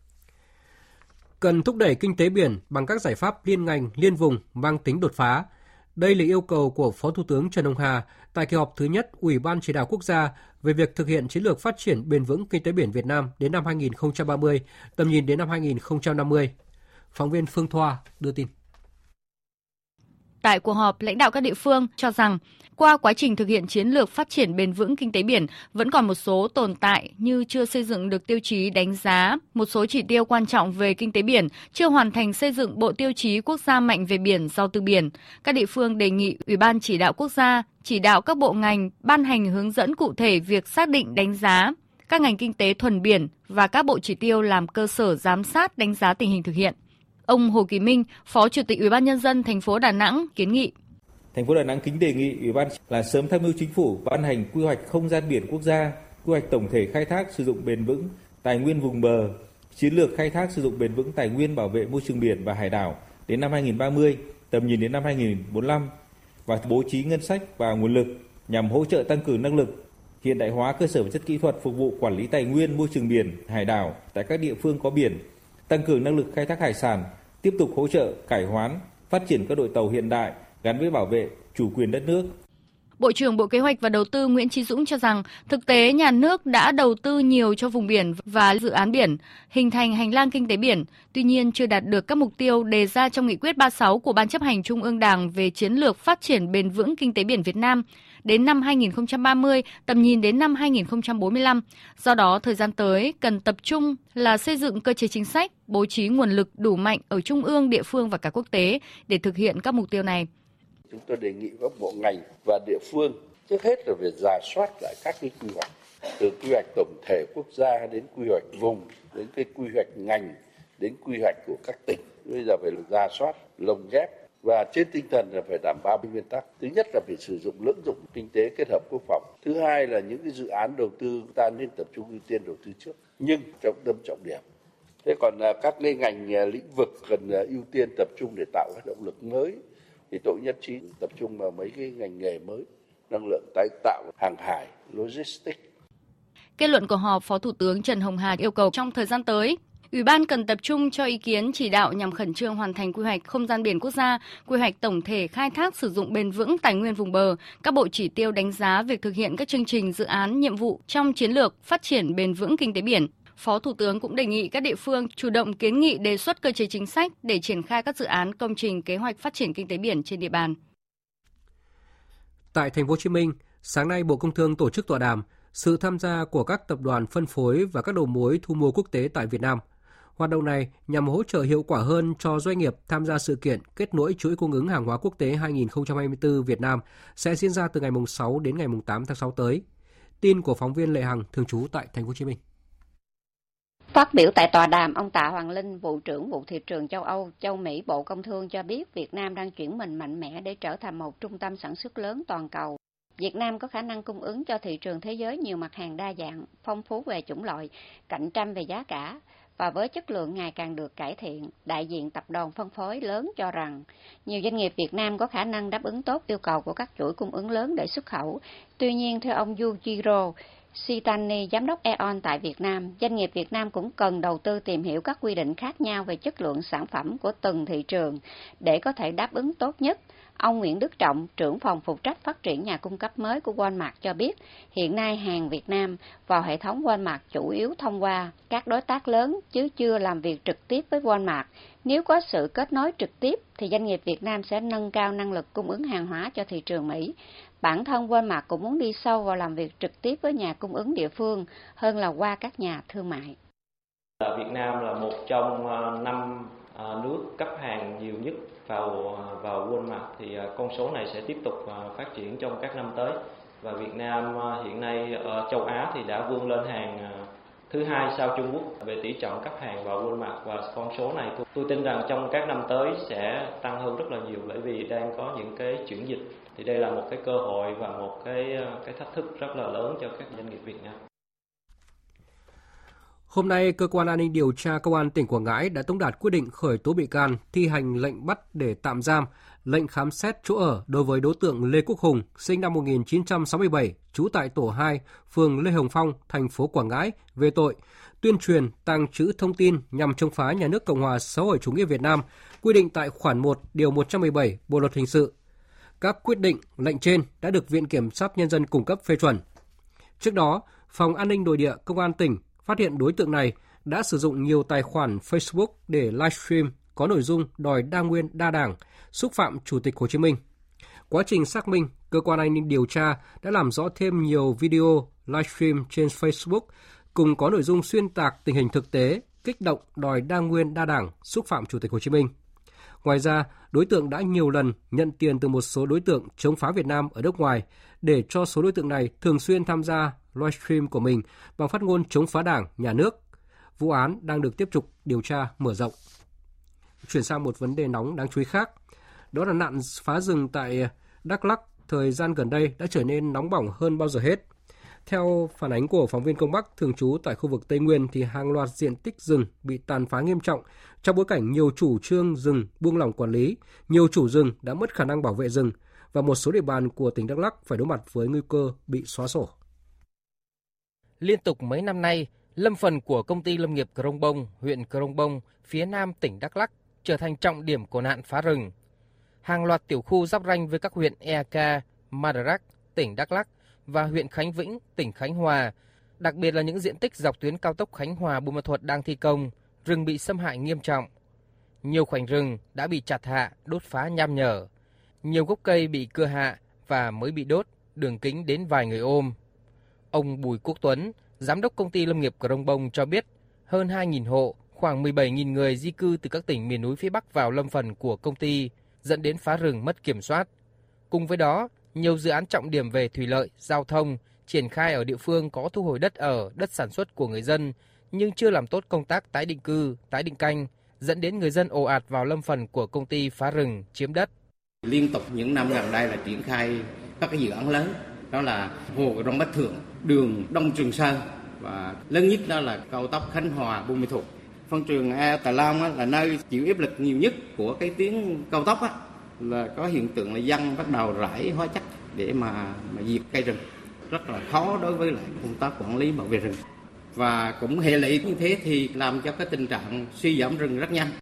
Cần thúc đẩy kinh tế biển bằng các giải pháp liên ngành, liên vùng mang tính đột phá. Đây là yêu cầu của Phó Thủ tướng Trần Hồng Hà tại kỳ họp thứ nhất Ủy ban Chỉ đạo Quốc gia về việc thực hiện chiến lược phát triển bền vững kinh tế biển Việt Nam đến năm hai nghìn không trăm ba mươi, tầm nhìn đến năm hai nghìn không trăm năm mươi. Phóng viên Phương Thoa đưa tin. Tại cuộc họp, lãnh đạo các địa phương cho rằng qua quá trình thực hiện chiến lược phát triển bền vững kinh tế biển vẫn còn một số tồn tại như chưa xây dựng được tiêu chí đánh giá một số chỉ tiêu quan trọng về kinh tế biển, chưa hoàn thành xây dựng bộ tiêu chí quốc gia mạnh về biển, giàu từ biển. Các địa phương đề nghị Ủy ban Chỉ đạo Quốc gia chỉ đạo các bộ ngành ban hành hướng dẫn cụ thể việc xác định đánh giá các ngành kinh tế thuần biển và các bộ chỉ tiêu làm cơ sở giám sát đánh giá tình hình thực hiện. Ông Hồ Kỳ Minh, Phó Chủ tịch Ủy ban Nhân dân thành phố Đà Nẵng kiến nghị. Thành phố Đà Nẵng kính đề nghị Ủy ban là sớm tham mưu Chính phủ ban hành quy hoạch không gian biển quốc gia, quy hoạch tổng thể khai thác sử dụng bền vững tài nguyên vùng bờ, chiến lược khai thác sử dụng bền vững tài nguyên bảo vệ môi trường biển và hải đảo đến năm hai nghìn không trăm ba mươi, tầm nhìn đến năm hai nghìn không trăm bốn mươi lăm và bố trí ngân sách và nguồn lực nhằm hỗ trợ tăng cường năng lực, hiện đại hóa cơ sở vật chất kỹ thuật phục vụ quản lý tài nguyên môi trường biển, hải đảo tại các địa phương có biển, tăng cường năng lực khai thác hải sản, tiếp tục hỗ trợ cải hoán, phát triển các đội tàu hiện đại gắn với bảo vệ chủ quyền đất nước. Bộ trưởng Bộ Kế hoạch và Đầu tư Nguyễn Chí Dũng cho rằng thực tế nhà nước đã đầu tư nhiều cho vùng biển và dự án biển, hình thành hành lang kinh tế biển, tuy nhiên chưa đạt được các mục tiêu đề ra trong nghị quyết ba mươi sáu của Ban chấp hành Trung ương Đảng về chiến lược phát triển bền vững kinh tế biển Việt Nam đến năm hai nghìn không trăm ba mươi, tầm nhìn đến năm hai nghìn không trăm bốn mươi lăm. Do đó, thời gian tới cần tập trung là xây dựng cơ chế chính sách, bố trí nguồn lực đủ mạnh ở trung ương, địa phương và cả quốc tế để thực hiện các mục tiêu này. Chúng tôi đề nghị các bộ ngành và địa phương trước hết là phải rà soát lại các cái quy hoạch, từ quy hoạch tổng thể quốc gia đến quy hoạch vùng, đến cái quy hoạch ngành, đến quy hoạch của các tỉnh. Bây giờ phải rà soát, lồng ghép và trên tinh thần là phải đảm bảo nguyên tắc. Thứ nhất là phải sử dụng lưỡng dụng kinh tế kết hợp quốc phòng. Thứ hai là những cái dự án đầu tư ta nên tập trung ưu tiên đầu tư trước, nhưng trọng tâm trọng điểm. Thế còn các cái ngành lĩnh vực cần ưu tiên tập trung để tạo các động lực mới. Thì tổ nhất trí tập trung vào mấy cái ngành nghề mới năng lượng tái tạo, hàng hải, logistics. Kết luận của họp, Phó Thủ tướng Trần Hồng Hà yêu cầu trong thời gian tới, Ủy ban cần tập trung cho ý kiến chỉ đạo nhằm khẩn trương hoàn thành quy hoạch không gian biển quốc gia, quy hoạch tổng thể khai thác sử dụng bền vững tài nguyên vùng bờ, các bộ chỉ tiêu đánh giá việc thực hiện các chương trình, dự án, nhiệm vụ trong chiến lược phát triển bền vững kinh tế biển. Phó Thủ tướng cũng đề nghị các địa phương chủ động kiến nghị đề xuất cơ chế chính sách để triển khai các dự án công trình kế hoạch phát triển kinh tế biển trên địa bàn. Tại Thành phố Hồ Chí Minh, sáng nay Bộ Công Thương tổ chức tọa đàm sự tham gia của các tập đoàn phân phối và các đầu mối thu mua quốc tế tại Việt Nam. Hoạt động này nhằm hỗ trợ hiệu quả hơn cho doanh nghiệp tham gia sự kiện kết nối chuỗi cung ứng hàng hóa quốc tế hai không hai tư Việt Nam sẽ diễn ra từ ngày sáu đến ngày tám tháng sáu tới. Tin của phóng viên Lệ Hằng thường trú tại Thành phố Hồ Chí Minh. Phát biểu tại tọa đàm, ông Tạ Hoàng Linh, vụ trưởng vụ thị trường châu Âu, châu Mỹ, Bộ Công Thương cho biết Việt Nam đang chuyển mình mạnh mẽ để trở thành một trung tâm sản xuất lớn toàn cầu. Việt Nam có khả năng cung ứng cho thị trường thế giới nhiều mặt hàng đa dạng, phong phú về chủng loại, cạnh tranh về giá cả và với chất lượng ngày càng được cải thiện. Đại diện tập đoàn phân phối lớn cho rằng nhiều doanh nghiệp Việt Nam có khả năng đáp ứng tốt yêu cầu của các chuỗi cung ứng lớn để xuất khẩu. Tuy nhiên, theo ông Yujiro Shitani, giám đốc e on tại Việt Nam, doanh nghiệp Việt Nam cũng cần đầu tư tìm hiểu các quy định khác nhau về chất lượng sản phẩm của từng thị trường để có thể đáp ứng tốt nhất. Ông Nguyễn Đức Trọng, trưởng phòng phụ trách phát triển nhà cung cấp mới của Walmart cho biết, hiện nay hàng Việt Nam vào hệ thống Walmart chủ yếu thông qua các đối tác lớn chứ chưa làm việc trực tiếp với Walmart. Nếu có sự kết nối trực tiếp thì doanh nghiệp Việt Nam sẽ nâng cao năng lực cung ứng hàng hóa cho thị trường Mỹ. Bản thân Walmart cũng muốn đi sâu vào làm việc trực tiếp với nhà cung ứng địa phương hơn là qua các nhà thương mại. Việt Nam là một trong năm nước cấp hàng nhiều nhất vào vào Walmart, thì con số này sẽ tiếp tục phát triển trong các năm tới. Và Việt Nam hiện nay ở châu Á thì đã vươn lên hàng thứ hai sau Trung Quốc về tỷ trọng cấp hàng vào Walmart, và con số này tôi, tôi tin rằng trong các năm tới sẽ tăng hơn rất là nhiều, bởi vì đang có những cái chuyển dịch. Thì đây là một cái cơ hội và một cái cái thách thức rất là lớn cho các doanh nghiệp Việt Nam. Hôm nay, Cơ quan An ninh Điều tra Công an tỉnh Quảng Ngãi đã tống đạt quyết định khởi tố bị can, thi hành lệnh bắt để tạm giam, lệnh khám xét chỗ ở đối với đối tượng Lê Quốc Hùng, sinh năm một nghìn chín trăm sáu mươi bảy, trú tại tổ hai, phường Lê Hồng Phong, thành phố Quảng Ngãi, về tội tuyên truyền, tàng trữ thông tin nhằm chống phá nhà nước Cộng hòa xã hội chủ nghĩa Việt Nam, quy định tại khoản một, điều một trăm mười bảy Bộ luật hình sự. Các quyết định, lệnh trên đã được Viện Kiểm sát Nhân dân cung cấp phê chuẩn. Trước đó, Phòng An ninh Nội địa Công an tỉnh phát hiện đối tượng này đã sử dụng nhiều tài khoản Facebook để livestream có nội dung đòi đa nguyên đa đảng, xúc phạm Chủ tịch Hồ Chí Minh. Quá trình xác minh, Cơ quan An ninh Điều tra đã làm rõ thêm nhiều video livestream trên Facebook cùng có nội dung xuyên tạc tình hình thực tế, kích động đòi đa nguyên đa đảng, xúc phạm Chủ tịch Hồ Chí Minh. Ngoài ra, đối tượng đã nhiều lần nhận tiền từ một số đối tượng chống phá Việt Nam ở nước ngoài để cho số đối tượng này thường xuyên tham gia livestream của mình bằng phát ngôn chống phá Đảng, Nhà nước. Vụ án đang được tiếp tục điều tra mở rộng. Chuyển sang một vấn đề nóng đáng chú ý khác, đó là nạn phá rừng tại Đắk Lắk thời gian gần đây đã trở nên nóng bỏng hơn bao giờ hết. Theo phản ánh của phóng viên Công Bắc thường trú tại khu vực Tây Nguyên thì hàng loạt diện tích rừng bị tàn phá nghiêm trọng trong bối cảnh nhiều chủ trương rừng buông lỏng quản lý, nhiều chủ rừng đã mất khả năng bảo vệ rừng và một số địa bàn của tỉnh Đắk Lắk phải đối mặt với nguy cơ bị xóa sổ. Liên tục mấy năm nay, lâm phần của công ty lâm nghiệp Crong Bông, huyện Crong Bông, phía nam tỉnh Đắk Lắk trở thành trọng điểm của nạn phá rừng. Hàng loạt tiểu khu giáp ranh với các huyện Eak, Madarak, tỉnh Đắk Lắk và huyện Khánh Vĩnh, tỉnh Khánh Hòa, đặc biệt là những diện tích dọc tuyến cao tốc Khánh Hòa - Buôn Ma Thuột đang thi công, rừng bị xâm hại nghiêm trọng. Nhiều khoảnh rừng đã bị chặt hạ, đốt phá nham nhở. Nhiều gốc cây bị cưa hạ và mới bị đốt, đường kính đến vài người ôm. Ông Bùi Quốc Tuấn, giám đốc công ty lâm nghiệp Crong Bông cho biết, hơn hai nghìn hộ, khoảng mười bảy nghìn người di cư từ các tỉnh miền núi phía Bắc vào lâm phần của công ty, dẫn đến phá rừng mất kiểm soát. Cùng với đó, nhiều dự án trọng điểm về thủy lợi, giao thông triển khai ở địa phương có thu hồi đất ở, đất sản xuất của người dân, nhưng chưa làm tốt công tác tái định cư, tái định canh, dẫn đến người dân ồ ạt vào lâm phần của công ty phá rừng, chiếm đất. Liên tục những năm gần đây là triển khai các cái dự án lớn, đó là hồ Rong Bách Thượng, đường Đông Trường Sơn và lớn nhất đó là cao tốc Khánh Hòa - Buôn Ma Thuột. Phân trường A Tà Long là nơi chịu áp lực nhiều nhất của cái tuyến cao tốc á, là có hiện tượng là dân bắt đầu rải hóa chất để mà, mà diệt cây rừng. Rất là khó đối với lại công tác quản lý bảo vệ rừng. Và cũng hệ lụy như thế thì làm cho cái tình trạng suy giảm rừng rất nhanh.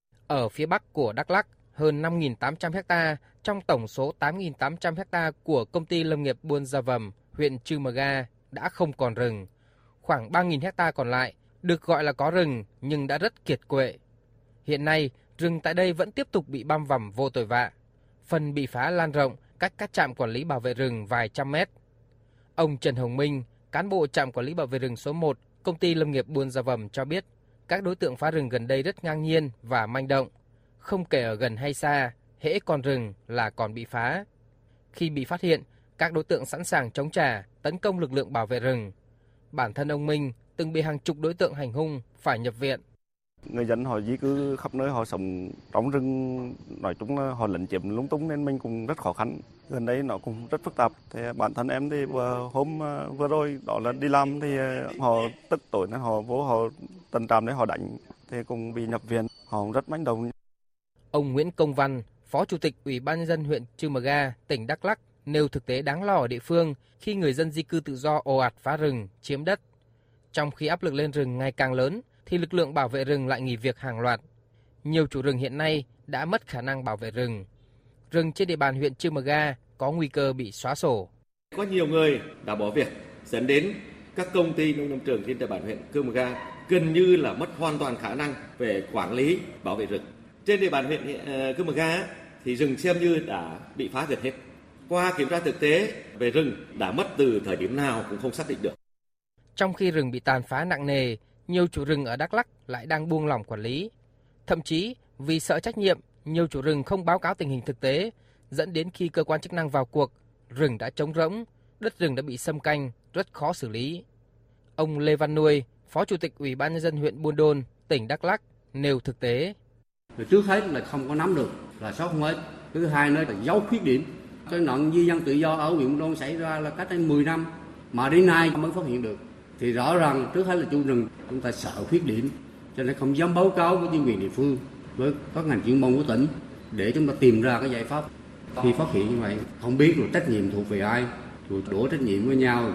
Ở phía bắc của Đắk Lắk, hơn năm nghìn tám trăm ha trong tổng số tám nghìn tám trăm ha của công ty lâm nghiệp Buôn Gia Vầm, huyện Chư Mờ Ga đã không còn rừng. Khoảng ba nghìn ha còn lại được gọi là có rừng nhưng đã rất kiệt quệ. Hiện nay, rừng tại đây vẫn tiếp tục bị băm vằm vô tội vạ. Phần bị phá lan rộng, cách các trạm quản lý bảo vệ rừng vài trăm mét. Ông Trần Hồng Minh, cán bộ trạm quản lý bảo vệ rừng số một, công ty lâm nghiệp Buôn Gia Vầm cho biết, các đối tượng phá rừng gần đây rất ngang nhiên và manh động. Không kể ở gần hay xa, hễ còn rừng là còn bị phá. Khi bị phát hiện, các đối tượng sẵn sàng chống trả, tấn công lực lượng bảo vệ rừng. Bản thân ông Minh từng bị hàng chục đối tượng hành hung, phải nhập viện. Người dân họ di cư khắp nơi, họ sống trong rừng, nói chung là họ lấn chiếm lung tung nên mình cũng rất khó khăn. Gần đây nó cũng rất phức tạp. Thì bản thân em thì vừa, hôm vừa rồi đó là đi làm thì họ tức tối nên họ vô họ tấn tràm để họ đánh, thì cũng bị nhập viện, họ cũng rất manh động. Ông Nguyễn Công Văn, Phó Chủ tịch Ủy ban nhân dân huyện Chư Mờ Ga, tỉnh Đắk Lắk nêu thực tế đáng lo ở địa phương khi người dân di cư tự do ồ ạt phá rừng, chiếm đất. Trong khi áp lực lên rừng ngày càng lớn, thì lực lượng bảo vệ rừng lại nghỉ việc hàng loạt. Nhiều chủ rừng hiện nay đã mất khả năng bảo vệ rừng. Rừng trên địa bàn huyện Chư Mờ Ga có nguy cơ bị xóa sổ. Có nhiều người đã bỏ việc, dẫn đến các công ty nông lâm trường trên địa bàn huyện Chư Mờ Ga gần như là mất hoàn toàn khả năng về quản lý bảo vệ rừng. Trên địa bàn huyện Chư Mờ Ga thì rừng xem như đã bị phá gần hết. Qua kiểm tra thực tế về rừng đã mất từ thời điểm nào cũng không xác định được. Trong khi rừng bị tàn phá nặng nề, nhiều chủ rừng ở Đắk Lắk lại đang buông lỏng quản lý. Thậm chí vì sợ trách nhiệm, nhiều chủ rừng không báo cáo tình hình thực tế, dẫn đến khi cơ quan chức năng vào cuộc, rừng đã trống rỗng, đất rừng đã bị xâm canh, rất khó xử lý. Ông Lê Văn Nuôi, Phó Chủ tịch Ủy ban nhân dân huyện Buôn Đôn, tỉnh Đắk Lắk nêu thực tế. Trước hết là không có nắm được, là sót không hết. Thứ hai nữa là giấu khuyết điểm. Cái nạn di dân tự do ở huyện Buôn Đôn xảy ra là cách đây mười năm, mà đến nay mới phát hiện được. Thì rõ ràng trước hết là chủ rừng chúng ta sợ khuyết điểm, cho nên không dám báo cáo với chính quyền địa phương, với các ngành chuyên môn của tỉnh để chúng ta tìm ra cái giải pháp. Khi phát hiện như vậy, không biết rồi trách nhiệm thuộc về ai, rồi đổ trách nhiệm với nhau.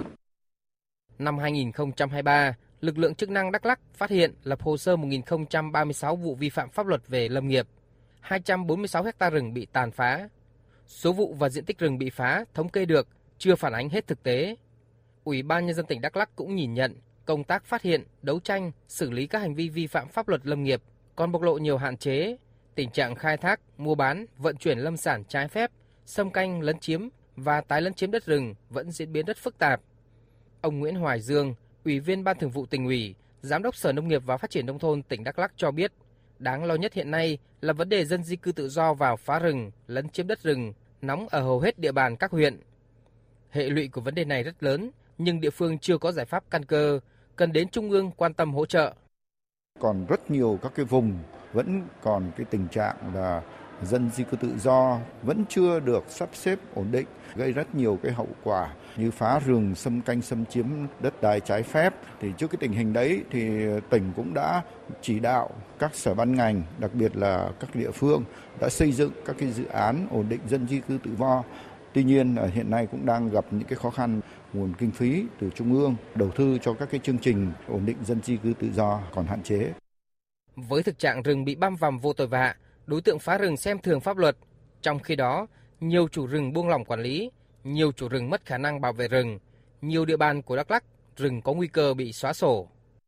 Năm hai nghìn không trăm hai mươi ba, lực lượng chức năng Đắk Lắk phát hiện lập hồ sơ một nghìn không trăm ba mươi sáu vụ vi phạm pháp luật về lâm nghiệp, hai trăm bốn mươi sáu ha rừng bị tàn phá. Số vụ và diện tích rừng bị phá thống kê được chưa phản ánh hết thực tế. Ủy ban nhân dân tỉnh Đắk Lắk cũng nhìn nhận công tác phát hiện, đấu tranh, xử lý các hành vi vi phạm pháp luật lâm nghiệp còn bộc lộ nhiều hạn chế, tình trạng khai thác, mua bán, vận chuyển lâm sản trái phép, xâm canh, lấn chiếm và tái lấn chiếm đất rừng vẫn diễn biến rất phức tạp. Ông Nguyễn Hoài Dương, Ủy viên Ban Thường vụ Tỉnh ủy, Giám đốc Sở Nông nghiệp và Phát triển nông thôn tỉnh Đắk Lắk cho biết, đáng lo nhất hiện nay là vấn đề dân di cư tự do vào phá rừng, lấn chiếm đất rừng, nóng ở hầu hết địa bàn các huyện. Hệ lụy của vấn đề này rất lớn, nhưng địa phương chưa có giải pháp căn cơ, cần đến Trung ương quan tâm hỗ trợ. Còn rất nhiều các cái vùng vẫn còn cái tình trạng là dân di cư tự do vẫn chưa được sắp xếp ổn định, gây rất nhiều cái hậu quả như phá rừng, xâm canh, xâm chiếm đất đai trái phép. Thì trước cái tình hình đấy thì tỉnh cũng đã chỉ đạo các sở ban ngành, đặc biệt là các địa phương đã xây dựng các cái dự án ổn định dân di cư tự do. Tuy nhiên hiện nay cũng đang gặp những cái khó khăn, nguồn kinh phí từ Trung ương đầu tư cho các cái chương trình ổn định dân di cư tự do còn hạn chế. Với thực trạng rừng bị băm vằm vô tội vạ, đối tượng phá rừng xem thường pháp luật. Trong khi đó, nhiều chủ rừng buông lỏng quản lý, nhiều chủ rừng mất khả năng bảo vệ rừng, nhiều địa bàn của Đắk Lắk rừng có nguy cơ bị xóa sổ.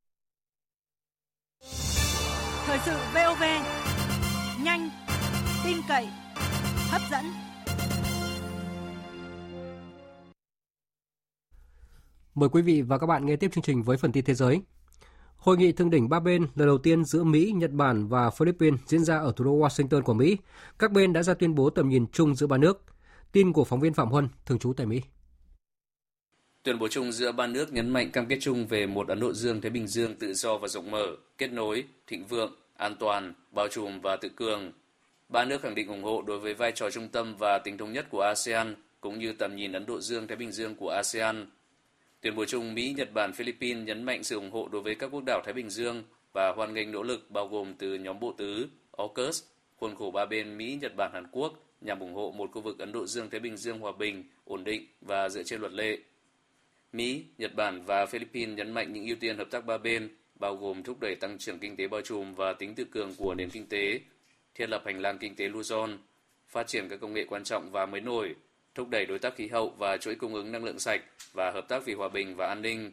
Thời sự vê o vê, nhanh, tin cậy, hấp dẫn. Mời quý vị và các bạn nghe tiếp chương trình với phần tin thế giới. Hội nghị thượng đỉnh ba bên lần đầu tiên giữa Mỹ, Nhật Bản và Philippines diễn ra ở thủ đô Washington của Mỹ. Các bên đã ra tuyên bố tầm nhìn chung giữa ba nước. Tin của phóng viên Phạm Huân, thường trú tại Mỹ. Tuyên bố chung giữa ba nước nhấn mạnh cam kết chung về một Ấn Độ Dương-Thái Bình Dương tự do và rộng mở, kết nối, thịnh vượng, an toàn, bao trùm và tự cường. Ba nước khẳng định ủng hộ đối với vai trò trung tâm và tính thống nhất của a sê an, cũng như tầm nhìn Ấn Độ Dương-Thái Bình Dương của a sê an. Tuyên bố chung Mỹ, Nhật Bản, Philippines nhấn mạnh sự ủng hộ đối với các quốc đảo Thái Bình Dương và hoan nghênh nỗ lực bao gồm từ nhóm bộ tứ, a u cớt, khuôn khổ ba bên Mỹ, Nhật Bản, Hàn Quốc nhằm ủng hộ một khu vực Ấn Độ Dương-Thái Bình Dương hòa bình, ổn định và dựa trên luật lệ. Mỹ, Nhật Bản và Philippines nhấn mạnh những ưu tiên hợp tác ba bên, bao gồm thúc đẩy tăng trưởng kinh tế bao trùm và tính tự cường của nền kinh tế, thiết lập hành lang kinh tế Luzon, phát triển các công nghệ quan trọng và mới nổi, thúc đẩy đối tác khí hậu và chuỗi cung ứng năng lượng sạch và hợp tác vì hòa bình và an ninh.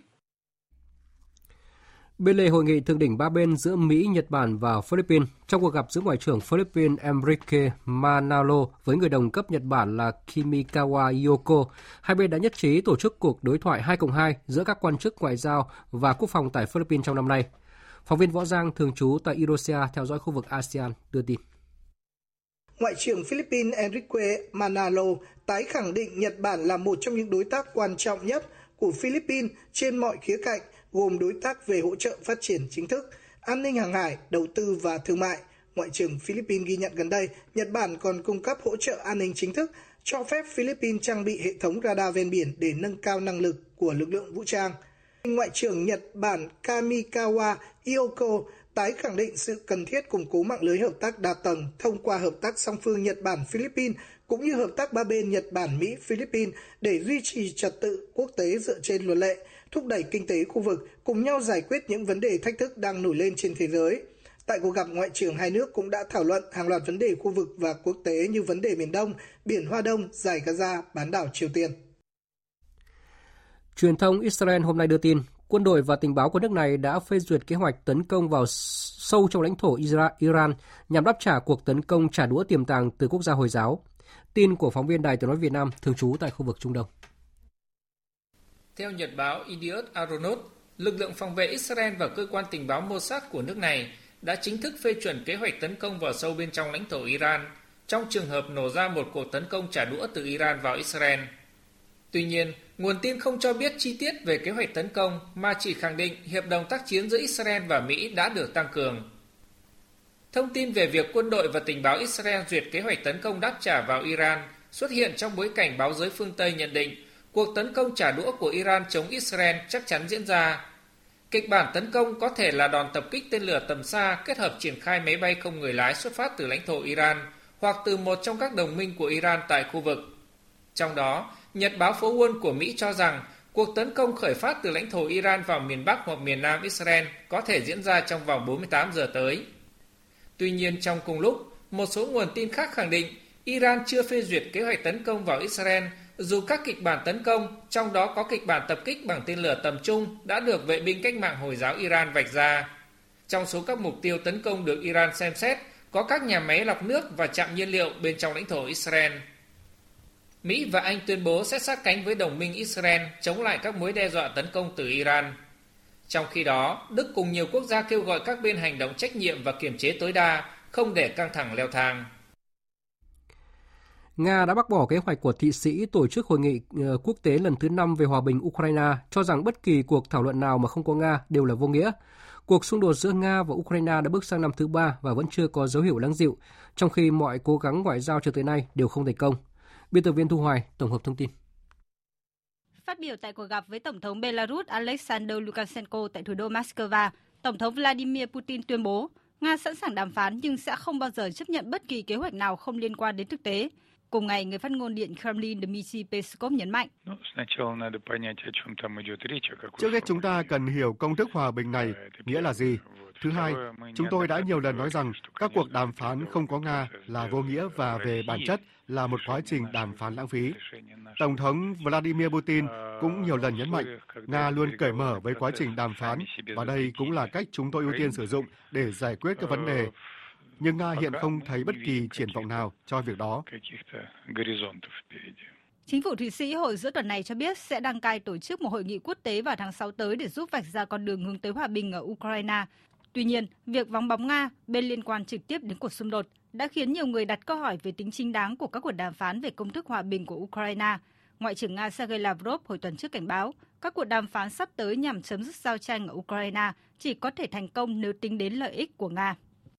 Bên lề hội nghị thượng đỉnh ba bên giữa Mỹ, Nhật Bản và Philippines, trong cuộc gặp giữa Ngoại trưởng Philippines Enrique Manalo với người đồng cấp Nhật Bản là Kimikawa Yoko, hai bên đã nhất trí tổ chức cuộc đối thoại hai cộng hai giữa các quan chức ngoại giao và quốc phòng tại Philippines trong năm nay. Phóng viên Võ Giang thường trú tại Indonesia theo dõi khu vực a sê an đưa tin. Ngoại trưởng Philippines Enrique Manalo tái khẳng định Nhật Bản là một trong những đối tác quan trọng nhất của Philippines trên mọi khía cạnh, gồm đối tác về hỗ trợ phát triển chính thức, an ninh hàng hải, đầu tư và thương mại. Ngoại trưởng Philippines ghi nhận gần đây, Nhật Bản còn cung cấp hỗ trợ an ninh chính thức, cho phép Philippines trang bị hệ thống radar ven biển để nâng cao năng lực của lực lượng vũ trang. Ngoại trưởng Nhật Bản Kamikawa Yoko tái khẳng định sự cần thiết củng cố mạng lưới hợp tác đa tầng thông qua hợp tác song phương Nhật Bản-Philippines cũng như hợp tác ba bên Nhật Bản-Mỹ-Philippines để duy trì trật tự quốc tế dựa trên luật lệ, thúc đẩy kinh tế khu vực, cùng nhau giải quyết những vấn đề thách thức đang nổi lên trên thế giới. Tại cuộc gặp, ngoại trưởng hai nước cũng đã thảo luận hàng loạt vấn đề khu vực và quốc tế như vấn đề Biển Đông, Biển Hoa Đông, Dải Gaza, bán đảo Triều Tiên. Truyền thông Israel hôm nay đưa tin, quân đội và tình báo của nước này đã phê duyệt kế hoạch tấn công vào sâu trong lãnh thổ Iran nhằm đáp trả cuộc tấn công trả đũa tiềm tàng từ quốc gia Hồi giáo. Tin của phóng viên Đài Tiếng nói Việt Nam thường trú tại khu vực Trung Đông. Theo nhật báo Yediot Ahronot, lực lượng phòng vệ Israel và cơ quan tình báo Mossad của nước này đã chính thức phê chuẩn kế hoạch tấn công vào sâu bên trong lãnh thổ Iran, trong trường hợp nổ ra một cuộc tấn công trả đũa từ Iran vào Israel. Tuy nhiên, nguồn tin không cho biết chi tiết về kế hoạch tấn công mà chỉ khẳng định hiệp đồng tác chiến giữa Israel và Mỹ đã được tăng cường. Thông tin về việc quân đội và tình báo Israel duyệt kế hoạch tấn công đáp trả vào Iran xuất hiện trong bối cảnh báo giới phương Tây nhận định cuộc tấn công trả đũa của Iran chống Israel chắc chắn diễn ra. Kịch bản tấn công có thể là đòn tập kích tên lửa tầm xa kết hợp triển khai máy bay không người lái xuất phát từ lãnh thổ Iran hoặc từ một trong các đồng minh của Iran tại khu vực. Trong đó, nhật báo Phố Wall của Mỹ cho rằng cuộc tấn công khởi phát từ lãnh thổ Iran vào miền Bắc hoặc miền Nam Israel có thể diễn ra trong vòng bốn mươi tám giờ tới. Tuy nhiên, trong cùng lúc, một số nguồn tin khác khẳng định Iran chưa phê duyệt kế hoạch tấn công vào Israel, dù các kịch bản tấn công, trong đó có kịch bản tập kích bằng tên lửa tầm trung, đã được vệ binh cách mạng Hồi giáo Iran vạch ra. Trong số các mục tiêu tấn công được Iran xem xét, có các nhà máy lọc nước và trạm nhiên liệu bên trong lãnh thổ Israel. Mỹ và Anh tuyên bố sẽ sát cánh với đồng minh Israel chống lại các mối đe dọa tấn công từ Iran. Trong khi đó, Đức cùng nhiều quốc gia kêu gọi các bên hành động trách nhiệm và kiềm chế tối đa, không để căng thẳng leo thang. Nga đã bác bỏ kế hoạch của Thụy Sĩ tổ chức hội nghị quốc tế lần thứ năm về hòa bình Ukraine, cho rằng bất kỳ cuộc thảo luận nào mà không có Nga đều là vô nghĩa. Cuộc xung đột giữa Nga và Ukraine đã bước sang năm thứ ba và vẫn chưa có dấu hiệu lắng dịu, trong khi mọi cố gắng ngoại giao cho tới nay đều không thành công. Biên tập viên Thu Hoài tổng hợp thông tin. Phát biểu tại cuộc gặp với Tổng thống Belarus Alexander Lukashenko tại thủ đô Moscow, Tổng thống Vladimir Putin tuyên bố Nga sẵn sàng đàm phán nhưng sẽ không bao giờ chấp nhận bất kỳ kế hoạch nào không liên quan đến thực tế. Cùng ngày, người phát ngôn Điện Kremlin Dmitry Peskov nhấn mạnh. Trước hết chúng ta cần hiểu công thức hòa bình này nghĩa là gì. Thứ hai, chúng tôi đã nhiều lần nói rằng các cuộc đàm phán không có Nga là vô nghĩa và về bản chất là một quá trình đàm phán lãng phí. Tổng thống Vladimir Putin cũng nhiều lần nhấn mạnh Nga luôn cởi mở với quá trình đàm phán và đây cũng là cách chúng tôi ưu tiên sử dụng để giải quyết các vấn đề. Nhưng Nga hiện không thấy bất kỳ triển vọng nào cho việc đó. Chính phủ Thụy Sĩ hồi giữa tuần này cho biết sẽ đăng cai tổ chức một hội nghị quốc tế vào tháng sáu tới để giúp vạch ra con đường hướng tới hòa bình ở Ukraine. Tuy nhiên, việc vắng bóng Nga, bên liên quan trực tiếp đến cuộc xung đột, đã khiến nhiều người đặt câu hỏi về tính chính đáng của các cuộc đàm phán về công thức hòa bình của Ukraine. Ngoại trưởng Nga Sergei Lavrov hồi tuần trước cảnh báo, các cuộc đàm phán sắp tới nhằm chấm dứt giao tranh ở Ukraine chỉ có thể thành công nếu tính đến lợi ích của Nga.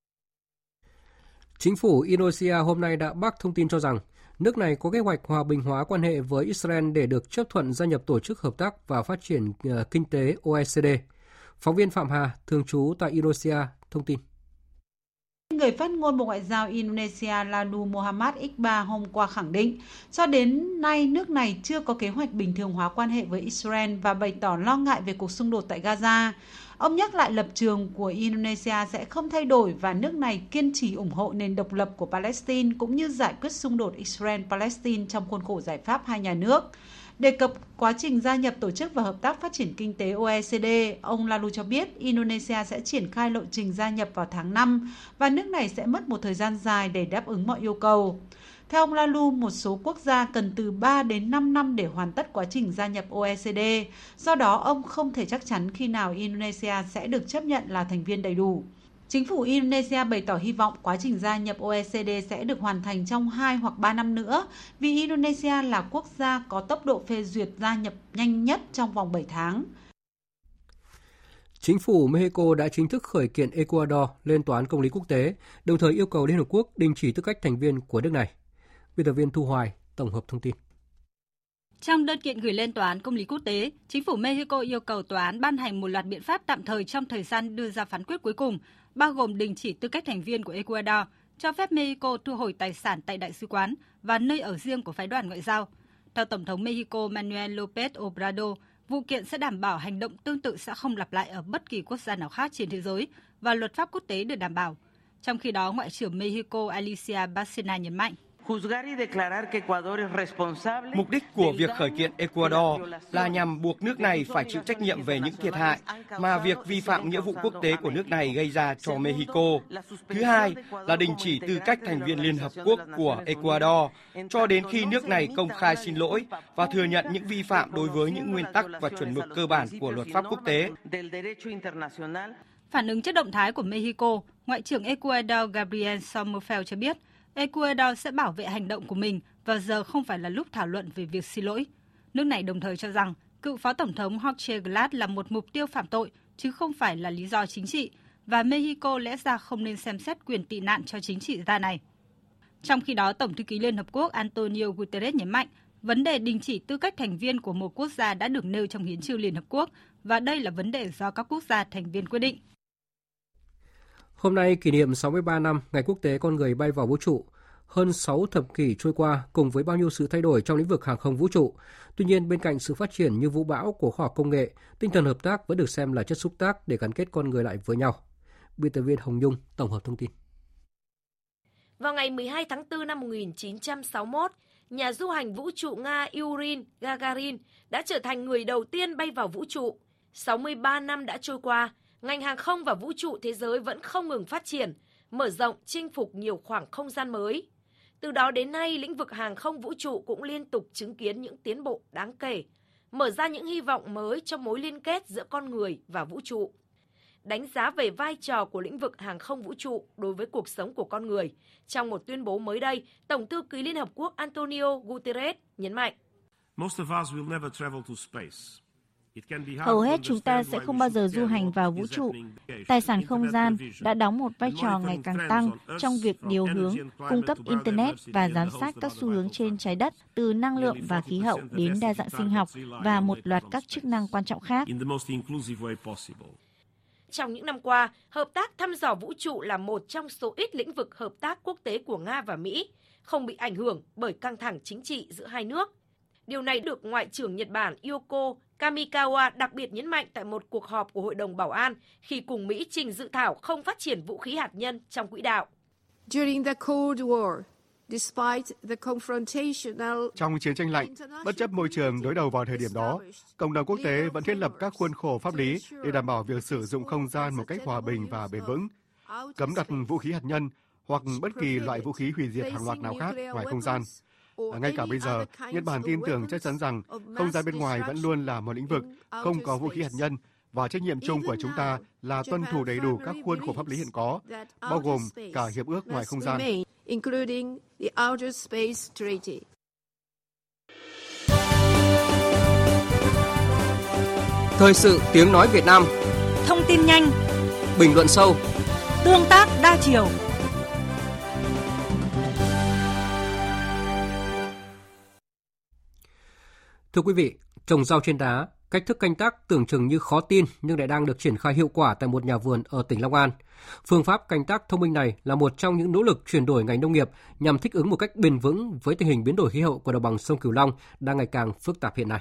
Chính phủ Indonesia hôm nay đã bác thông tin cho rằng nước này có kế hoạch hòa bình hóa quan hệ với Israel để được chấp thuận gia nhập Tổ chức Hợp tác và Phát triển uh, Kinh tế O E C D. Phóng viên Phạm Hà, thường trú tại Indonesia, thông tin. người phát ngôn Bộ Ngoại giao Indonesia Lalu Muhammad Iqbal hôm qua khẳng định, cho đến nay nước này chưa có kế hoạch bình thường hóa quan hệ với Israel và bày tỏ lo ngại về cuộc xung đột tại Gaza. Ông nhắc lại lập trường của Indonesia sẽ không thay đổi và nước này kiên trì ủng hộ nền độc lập của Palestine cũng như giải quyết xung đột Israel-Palestine trong khuôn khổ giải pháp hai nhà nước. Đề cập quá trình gia nhập Tổ chức và Hợp tác Phát triển Kinh tế O E C D, ông Lalu cho biết Indonesia sẽ triển khai lộ trình gia nhập vào tháng năm và nước này sẽ mất một thời gian dài để đáp ứng mọi yêu cầu. Theo ông Lalu, một số quốc gia cần từ ba đến năm năm để hoàn tất quá trình gia nhập O E C D. Do đó, ông không thể chắc chắn khi nào Indonesia sẽ được chấp nhận là thành viên đầy đủ. Chính phủ Indonesia bày tỏ hy vọng quá trình gia nhập O E C D sẽ được hoàn thành trong hai hoặc ba năm nữa, vì Indonesia là quốc gia có tốc độ phê duyệt gia nhập nhanh nhất trong vòng bảy tháng. Chính phủ Mexico đã chính thức khởi kiện Ecuador lên Tòa án Công lý Quốc tế, đồng thời yêu cầu Liên Hợp Quốc đình chỉ tư cách thành viên của nước này. Biên tập viên Thu Hoài tổng hợp thông tin. Trong đơn kiện gửi lên Tòa án Công lý Quốc tế, chính phủ Mexico yêu cầu tòa án ban hành một loạt biện pháp tạm thời trong thời gian đưa ra phán quyết cuối cùng, bao gồm đình chỉ tư cách thành viên của Ecuador, cho phép Mexico thu hồi tài sản tại đại sứ quán và nơi ở riêng của phái đoàn ngoại giao. Theo Tổng thống Mexico Manuel López Obrador, vụ kiện sẽ đảm bảo hành động tương tự sẽ không lặp lại ở bất kỳ quốc gia nào khác trên thế giới và luật pháp quốc tế được đảm bảo. Trong khi đó, Ngoại trưởng Mexico Alicia Bárcena nhấn mạnh, mục đích của việc khởi kiện Ecuador là nhằm buộc nước này phải chịu trách nhiệm về những thiệt hại mà việc vi phạm nghĩa vụ quốc tế của nước này gây ra cho Mexico. Thứ hai là đình chỉ tư cách thành viên Liên Hợp Quốc của Ecuador cho đến khi nước này công khai xin lỗi và thừa nhận những vi phạm đối với những nguyên tắc và chuẩn mực cơ bản của luật pháp quốc tế. Phản ứng trước động thái của Mexico, Ngoại trưởng Ecuador Gabriel Sommerfeld cho biết, Ecuador sẽ bảo vệ hành động của mình và giờ không phải là lúc thảo luận về việc xin lỗi. Nước này đồng thời cho rằng cựu Phó Tổng thống Jorge Glass là một mục tiêu phạm tội, chứ không phải là lý do chính trị, và Mexico lẽ ra không nên xem xét quyền tị nạn cho chính trị gia này. Trong khi đó, Tổng thư ký Liên Hợp Quốc Antonio Guterres nhấn mạnh, vấn đề đình chỉ tư cách thành viên của một quốc gia đã được nêu trong Hiến chương Liên Hợp Quốc, và đây là vấn đề do các quốc gia thành viên quyết định. Hôm nay kỷ niệm sáu mươi ba năm Ngày Quốc tế Con người bay vào vũ trụ. Hơn sáu thập kỷ trôi qua cùng với bao nhiêu sự thay đổi trong lĩnh vực hàng không vũ trụ. Tuy nhiên, bên cạnh sự phát triển như vũ bão của khoa học công nghệ, tinh thần hợp tác vẫn được xem là chất xúc tác để gắn kết con người lại với nhau. Biên tập viên Hồng Nhung tổng hợp thông tin. Vào ngày mười hai tháng tư năm một nghìn chín trăm sáu mươi mốt, nhà du hành vũ trụ Nga Yuri Gagarin đã trở thành người đầu tiên bay vào vũ trụ. sáu mươi ba năm đã trôi qua, ngành hàng không và vũ trụ thế giới vẫn không ngừng phát triển, mở rộng, chinh phục nhiều khoảng không gian mới. Từ đó đến nay, lĩnh vực hàng không vũ trụ cũng liên tục chứng kiến những tiến bộ đáng kể, mở ra những hy vọng mới trong mối liên kết giữa con người và vũ trụ. Đánh giá về vai trò của lĩnh vực hàng không vũ trụ đối với cuộc sống của con người, trong một tuyên bố mới đây, Tổng thư ký Liên Hợp Quốc Antonio Guterres nhấn mạnh. Hầu hết chúng ta sẽ không bao giờ du hành vào vũ trụ. Tài sản không gian đã đóng một vai trò ngày càng tăng trong việc điều hướng, cung cấp Internet và giám sát các xu hướng trên trái đất, từ năng lượng và khí hậu đến đa dạng sinh học và một loạt các chức năng quan trọng khác. Trong những năm qua, hợp tác thăm dò vũ trụ là một trong số ít lĩnh vực hợp tác quốc tế của Nga và Mỹ, không bị ảnh hưởng bởi căng thẳng chính trị giữa hai nước. Điều này được Ngoại trưởng Nhật Bản Yoko Kamikawa đặc biệt nhấn mạnh tại một cuộc họp của Hội đồng Bảo an khi cùng Mỹ trình dự thảo không phát triển vũ khí hạt nhân trong quỹ đạo. Trong chiến tranh lạnh, bất chấp môi trường đối đầu vào thời điểm đó, cộng đồng quốc tế vẫn thiết lập các khuôn khổ pháp lý để đảm bảo việc sử dụng không gian một cách hòa bình và bền vững, cấm đặt vũ khí hạt nhân hoặc bất kỳ loại vũ khí hủy diệt hàng loạt nào khác ngoài không gian. Ngay cả bây giờ, Nhật Bản tin tưởng chắc chắn rằng không gian bên ngoài vẫn luôn là một lĩnh vực không có vũ khí hạt nhân và trách nhiệm chung của chúng ta là tuân thủ đầy đủ các khuôn khổ pháp lý hiện có, bao gồm cả Hiệp ước Ngoài không gian. Thời sự tiếng nói Việt Nam. Thông tin nhanh, bình luận sâu, tương tác đa chiều. Thưa quý vị, trồng rau trên đá, Cách thức canh tác tưởng chừng như khó tin nhưng lại đang được triển khai hiệu quả tại một nhà vườn ở tỉnh Long An. Phương pháp canh tác thông minh này là một trong những nỗ lực chuyển đổi ngành nông nghiệp nhằm thích ứng một cách bền vững với tình hình biến đổi khí hậu của đồng bằng sông Cửu Long đang ngày càng phức tạp hiện nay.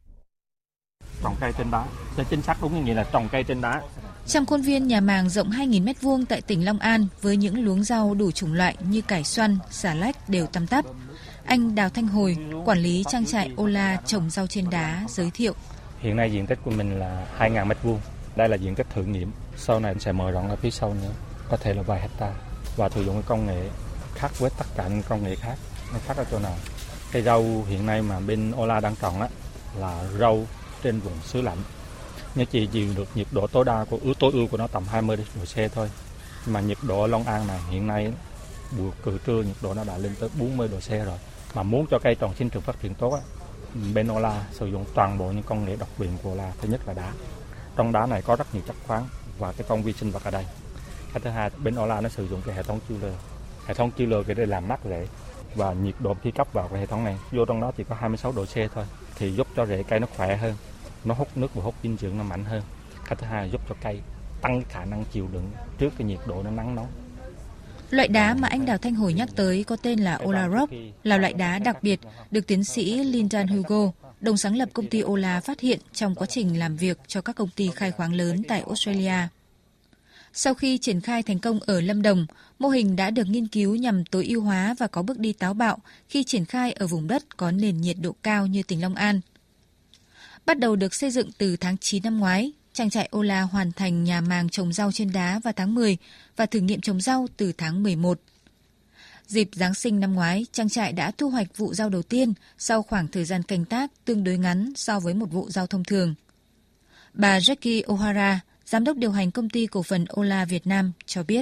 Trồng cây trên đá, chính xác đúng như là trồng cây trên đá. Trong khuôn viên nhà màng rộng hai nghìn mét vuông tại tỉnh Long An với những luống rau đủ chủng loại như cải xoăn, xà lách đều tăm tắp, anh Đào Thanh Hồi, quản lý trang trại Ola trồng rau trên đá giới thiệu. Hiện nay diện tích của mình là hai nghìn mét vuông. Đây là diện tích thử nghiệm. Sau này sẽ mở rộng ở phía sau nữa, có thể là vài hecta và sử dụng cái công nghệ khác với tất cả những công nghệ khác. Nó khác ở chỗ nào? Cây rau hiện nay mà bên Ola đang trồng á là rau trên vùng xứ lạnh. Nó chỉ chịu được nhiệt độ tối đa của tối ưu của nó tầm hai mươi độ C thôi. Mà nhiệt độ ở Long An này hiện nay buổi cử trưa nhiệt độ nó đã lên tới bốn mươi độ C rồi. Mà muốn cho cây trồng sinh trưởng phát triển tốt á, bên Ola sử dụng toàn bộ những công nghệ độc quyền của Ola. Thứ nhất là đá. Trong đá này có rất nhiều chất khoáng và cái công vi sinh vật ở đây. Cái thứ hai, bên Ola nó sử dụng cái hệ thống chiller. Hệ thống chiller cái để làm mát rễ và nhiệt độ khi cấp vào cái hệ thống này vô trong đó chỉ có hai mươi sáu độ C thôi thì giúp cho rễ cây nó khỏe hơn, nó hút nước và hút dinh dưỡng nó mạnh hơn. Cái thứ hai là giúp cho cây tăng khả năng chịu đựng trước cái nhiệt độ nó nắng nóng. Loại đá mà anh Đào Thanh Hồi nhắc tới có tên là Ola Rock, là loại đá đặc biệt được tiến sĩ Lyndon Hugo, đồng sáng lập công ty Ola phát hiện trong quá trình làm việc cho các công ty khai khoáng lớn tại Australia. Sau khi triển khai thành công ở Lâm Đồng, mô hình đã được nghiên cứu nhằm tối ưu hóa và có bước đi táo bạo khi triển khai ở vùng đất có nền nhiệt độ cao như tỉnh Long An. Bắt đầu được xây dựng từ tháng chín năm ngoái, trang trại Ola hoàn thành nhà màng trồng rau trên đá vào tháng mười và thử nghiệm trồng rau từ tháng mười một. Dịp Giáng sinh năm ngoái, trang trại đã thu hoạch vụ rau đầu tiên sau khoảng thời gian canh tác tương đối ngắn so với một vụ rau thông thường. Bà Jackie O'Hara, giám đốc điều hành công ty cổ phần Ola Việt Nam cho biết.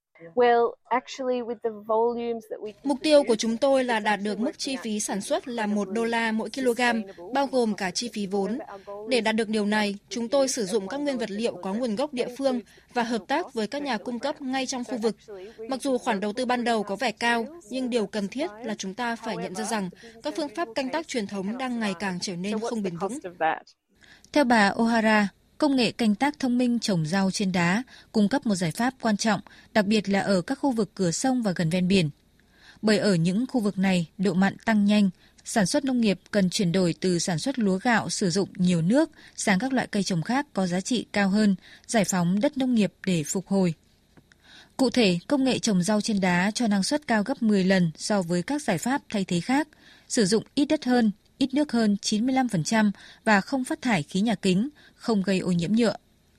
Mục tiêu của chúng tôi là đạt được mức chi phí sản xuất là một đô la mỗi kg, bao gồm cả chi phí vốn. Để đạt được điều này, chúng tôi sử dụng các nguyên vật liệu có nguồn gốc địa phương và hợp tác với các nhà cung cấp ngay trong khu vực. Mặc dù khoản đầu tư ban đầu có vẻ cao, nhưng điều cần thiết là chúng ta phải nhận ra rằng các phương pháp canh tác truyền thống đang ngày càng trở nên không bền vững. Theo bà O'Hara, công nghệ canh tác thông minh trồng rau trên đá cung cấp một giải pháp quan trọng, đặc biệt là ở các khu vực cửa sông và gần ven biển. Bởi ở những khu vực này, độ mặn tăng nhanh, sản xuất nông nghiệp cần chuyển đổi từ sản xuất lúa gạo sử dụng nhiều nước sang các loại cây trồng khác có giá trị cao hơn, giải phóng đất nông nghiệp để phục hồi. Cụ thể, công nghệ trồng rau trên đá cho năng suất cao gấp mười lần so với các giải pháp thay thế khác, sử dụng ít đất hơn, ít nước hơn chín mươi lăm phần trăm và không phát thải khí nhà kính, không gây ô nhiễm nhựa.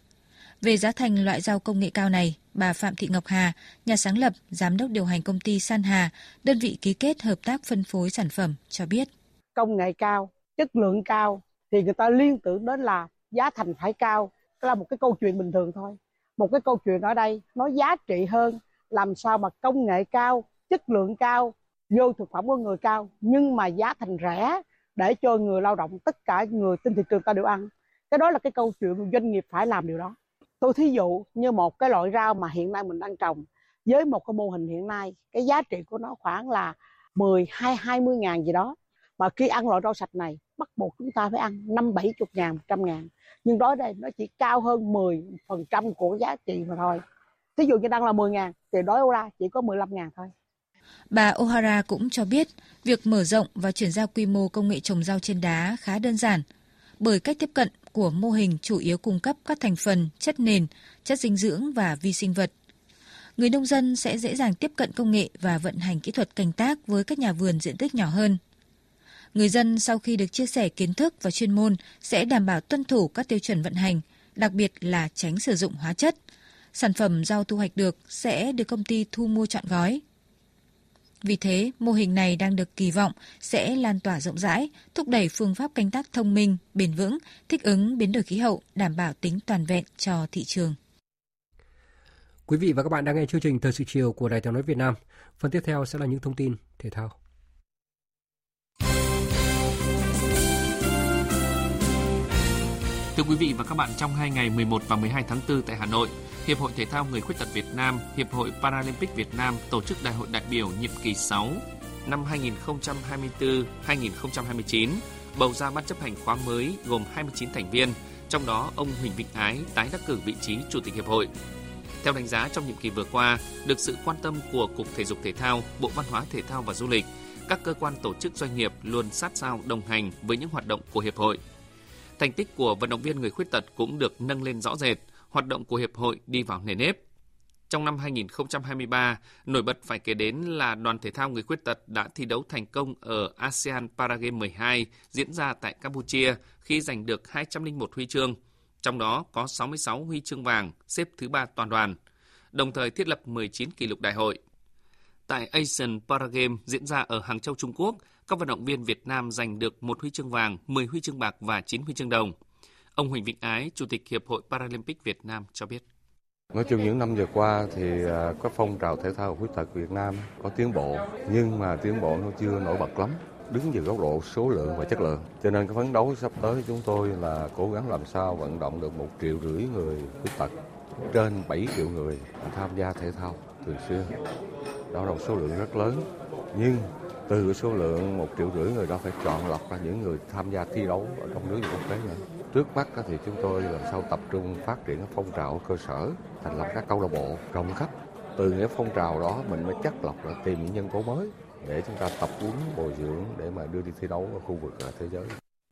Về giá thành loại rau công nghệ cao này, bà Phạm Thị Ngọc Hà, nhà sáng lập, giám đốc điều hành công ty San Hà, đơn vị ký kết hợp tác phân phối sản phẩm, cho biết. Công nghệ cao, chất lượng cao thì người ta liên tưởng đến là giá thành phải cao. Đó là một cái câu chuyện bình thường thôi. Một cái câu chuyện ở đây nó giá trị hơn, làm sao mà công nghệ cao, chất lượng cao, vô thực phẩm của người cao, nhưng mà giá thành rẻ để cho người lao động, tất cả người trên thị trường ta đều ăn. Cái đó là cái câu chuyện doanh nghiệp phải làm điều đó. Tôi thí dụ như một cái loại rau mà hiện nay mình đang trồng, với một cái mô hình hiện nay, cái giá trị của nó khoảng là mười, hai mươi ngàn gì đó. Mà khi ăn loại rau sạch này, bắt buộc chúng ta phải ăn năm, bảy mươi ngàn, một trăm ngàn. Nhưng đó đây nó chỉ cao hơn mười phần trăm của giá trị mà thôi. Thí dụ như đang là mười ngàn, thì đối ra chỉ có mười lăm ngàn thôi. Bà O'Hara cũng cho biết, việc mở rộng và chuyển giao quy mô công nghệ trồng rau trên đá khá đơn giản, bởi cách tiếp cận của mô hình chủ yếu cung cấp các thành phần, chất nền, chất dinh dưỡng và vi sinh vật. Người nông dân sẽ dễ dàng tiếp cận công nghệ và vận hành kỹ thuật canh tác với các nhà vườn diện tích nhỏ hơn. Người dân sau khi được chia sẻ kiến thức và chuyên môn sẽ đảm bảo tuân thủ các tiêu chuẩn vận hành, đặc biệt là tránh sử dụng hóa chất. Sản phẩm rau thu hoạch được sẽ được công ty thu mua trọn gói. Vì thế, mô hình này đang được kỳ vọng sẽ lan tỏa rộng rãi, thúc đẩy phương pháp canh tác thông minh, bền vững, thích ứng biến đổi khí hậu, đảm bảo tính toàn vẹn cho thị trường. Quý vị và các bạn đang nghe chương trình Thời sự chiều của Đài Tiếng nói Việt Nam. Phần tiếp theo sẽ là những thông tin thể thao. Thưa quý vị và các bạn, trong hai ngày mười một và mười hai tháng tư tại Hà Nội, Hiệp hội Thể thao Người khuyết tật Việt Nam, Hiệp hội Paralympic Việt Nam tổ chức Đại hội đại biểu nhiệm kỳ sáu năm hai nghìn không trăm hai mươi tư đến hai nghìn không trăm hai mươi chín bầu ra ban chấp hành khóa mới gồm hai mươi chín thành viên, trong đó ông Huỳnh Vĩnh Ái tái đắc cử vị trí Chủ tịch Hiệp hội. Theo đánh giá trong nhiệm kỳ vừa qua, được sự quan tâm của Cục Thể dục Thể thao, Bộ Văn hóa Thể thao và Du lịch, các cơ quan tổ chức doanh nghiệp luôn sát sao đồng hành với những hoạt động của Hiệp hội. Thành tích của vận động viên người khuyết tật cũng được nâng lên rõ rệt, hoạt động của Hiệp hội đi vào nề nếp. Trong năm hai không hai ba, nổi bật phải kể đến là đoàn thể thao người khuyết tật đã thi đấu thành công ở ASEAN Paragame mười hai diễn ra tại Campuchia khi giành được hai trăm lẻ một huy chương, trong đó có sáu mươi sáu huy chương vàng, xếp thứ ba toàn đoàn, đồng thời thiết lập mười chín kỷ lục đại hội. Tại Asian Paragame diễn ra ở Hàng Châu, Trung Quốc, các vận động viên Việt Nam giành được một huy chương vàng, mười huy chương bạc và chín huy chương đồng. Ông Huỳnh Vĩnh Ái, Chủ tịch Hiệp hội Paralympic Việt Nam cho biết. Nói chung những năm vừa qua thì có phong trào thể thao khuyết tật Việt Nam có tiến bộ, nhưng mà tiến bộ nó chưa nổi bật lắm, đứng từ góc độ số lượng và chất lượng. Cho nên cái phấn đấu sắp tới chúng tôi là cố gắng làm sao vận động được một triệu rưỡi người khuyết tật, trên bảy triệu người tham gia thể thao thường xuyên. Đó là một số lượng rất lớn, nhưng từ cái số lượng một triệu rưỡi người đó phải chọn lọc ra những người tham gia thi đấu ở trong nước và quốc tế nữa. Trước mắt thì chúng tôi làm sao tập trung phát triển phong trào cơ sở, thành lập các câu lạc bộ rộng khắp. Từ những phong trào đó mình mới chắc lọc là tìm những nhân tố mới để chúng ta tập huấn bồi dưỡng để mà đưa đi thi đấu ở khu vực và thế giới.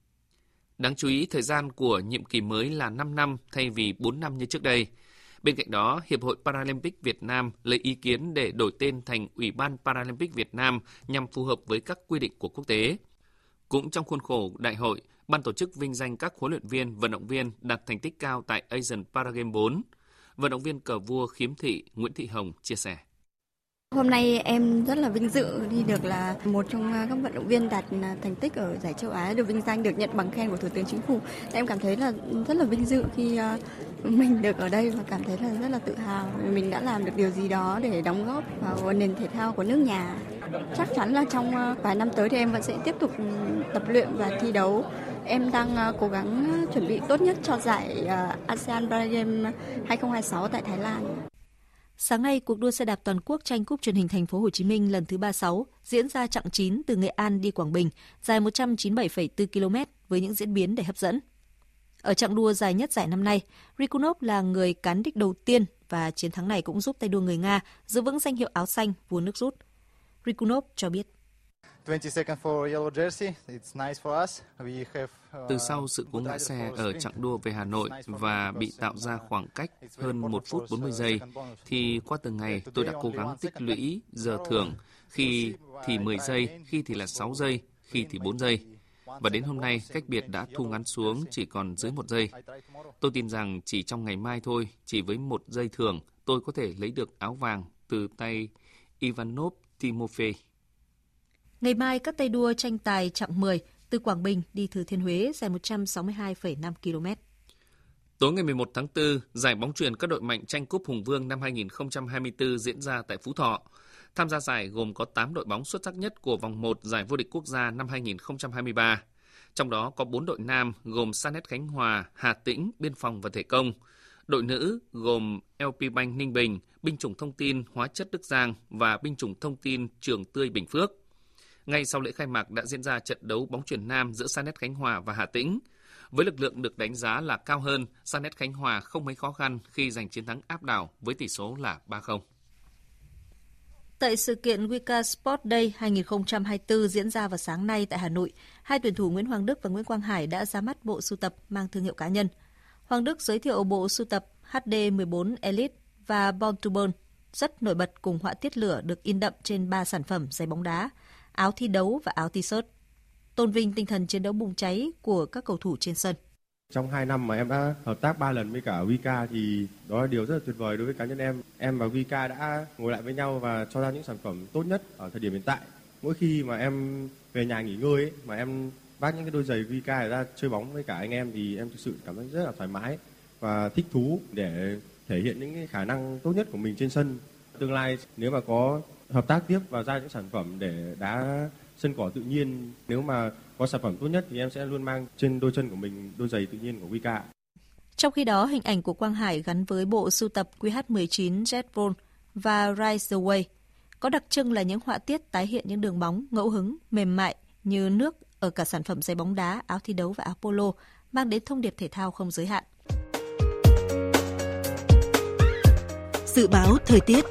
Đáng chú ý, thời gian của nhiệm kỳ mới là năm năm thay vì bốn năm như trước đây. Bên cạnh đó, Hiệp hội Paralympic Việt Nam lấy ý kiến để đổi tên thành Ủy ban Paralympic Việt Nam nhằm phù hợp với các quy định của quốc tế. Cũng trong khuôn khổ đại hội, ban tổ chức vinh danh các huấn luyện viên, vận động viên đạt thành tích cao tại Asian Paragame bốn. Vận động viên cờ vua khiếm thị Nguyễn Thị Hồng chia sẻ. Hôm nay em rất là vinh dự đi được là một trong các vận động viên đạt thành tích ở giải châu Á, được vinh danh, được nhận bằng khen của Thủ tướng Chính phủ. Em cảm thấy là rất là vinh dự khi mình được ở đây và cảm thấy là rất là tự hào. Mình đã làm được điều gì đó để đóng góp vào nền thể thao của nước nhà. Chắc chắn là trong vài năm tới thì em vẫn sẽ tiếp tục tập luyện và thi đấu. Em đang cố gắng chuẩn bị tốt nhất cho giải ASEAN Paragame hai không hai sáu tại Thái Lan. Sáng nay, cuộc đua xe đạp toàn quốc tranh cúp truyền hình Thành phố Hồ Chí Minh lần thứ ba mươi sáu diễn ra chặng chín từ Nghệ An đi Quảng Bình, dài một trăm chín mươi bảy phẩy bốn ki lô mét với những diễn biến đầy hấp dẫn. Ở chặng đua dài nhất giải năm nay, Rikunov là người cán đích đầu tiên và chiến thắng này cũng giúp tay đua người Nga giữ vững danh hiệu áo xanh vua nước rút. Rikunov cho biết. Từ sau sự cố ngã xe ở chặng đua về Hà Nội và bị tạo ra khoảng cách hơn một phút bốn mươi giây, thì qua từng ngày tôi đã cố gắng tích lũy giờ thưởng, khi thì mười giây, khi thì là sáu giây, khi thì bốn giây. Và đến hôm nay, cách biệt đã thu ngắn xuống chỉ còn dưới một giây. Tôi tin rằng chỉ trong ngày mai thôi, chỉ với một giây thưởng, tôi có thể lấy được áo vàng từ tay Ivanov Timofey. Ngày mai, các tay đua tranh tài chặng mười từ Quảng Bình đi Thừa Thiên Huế dài một trăm sáu mươi hai phẩy năm ki lô mét. Tối ngày mười một tháng tư, giải bóng chuyền các đội mạnh tranh cúp Hùng Vương năm hai không hai tư diễn ra tại Phú Thọ. Tham gia giải gồm có tám đội bóng xuất sắc nhất của vòng một giải vô địch quốc gia năm hai không hai ba. Trong đó có bốn đội nam gồm Sa nét Khánh Hòa, Hà Tĩnh, Biên phòng và Thể Công. Đội nữ gồm lờ pê Bank Ninh Bình, Binh chủng thông tin Hóa chất Đức Giang và Binh chủng thông tin Trường Tươi Bình Phước. Ngay sau lễ khai mạc đã diễn ra trận đấu bóng chuyền nam giữa Sa nét Khánh Hòa và Hà Tĩnh. Với lực lượng được đánh giá là cao hơn, Sa nét Khánh Hòa không mấy khó khăn khi giành chiến thắng áp đảo với tỷ số là ba không. Tại sự kiện Wika Sport Day hai không hai tư diễn ra vào sáng nay tại Hà Nội, hai tuyển thủ Nguyễn Hoàng Đức và Nguyễn Quang Hải đã ra mắt bộ sưu tập mang thương hiệu cá nhân. Hoàng Đức giới thiệu bộ sưu tập hát đê mười bốn Elite và Born to Burn rất nổi bật cùng họa tiết lửa được in đậm trên ba sản phẩm giày bóng đá, áo thi đấu và áo t-shirt, tôn vinh tinh thần chiến đấu bùng cháy của các cầu thủ trên sân. Trong hai năm mà em đã hợp tác ba lần với cả Wika thì đó là điều rất là tuyệt vời đối với cá nhân em. Em và Wika đã ngồi lại với nhau và cho ra những sản phẩm tốt nhất ở thời điểm hiện tại. Mỗi khi mà em về nhà nghỉ ngơi ấy, mà em vác những cái đôi giày Wika ra chơi bóng với cả anh em thì em thực sự cảm thấy rất là thoải mái và thích thú để thể hiện những cái khả năng tốt nhất của mình trên sân. Tương lai nếu mà có hợp tác tiếp và ra những sản phẩm để đá sân cỏ tự nhiên, nếu mà có sản phẩm tốt nhất thì em sẽ luôn mang trên đôi chân của mình đôi giày tự nhiên của Wika. Trong khi đó, hình ảnh của Quang Hải gắn với bộ sưu tập quy hát mười chín Jet Vol và Rise the Way có đặc trưng là những họa tiết tái hiện những đường bóng ngẫu hứng, mềm mại như nước ở cả sản phẩm giày bóng đá, áo thi đấu và áo polo, mang đến thông điệp thể thao không giới hạn. Dự báo thời tiết.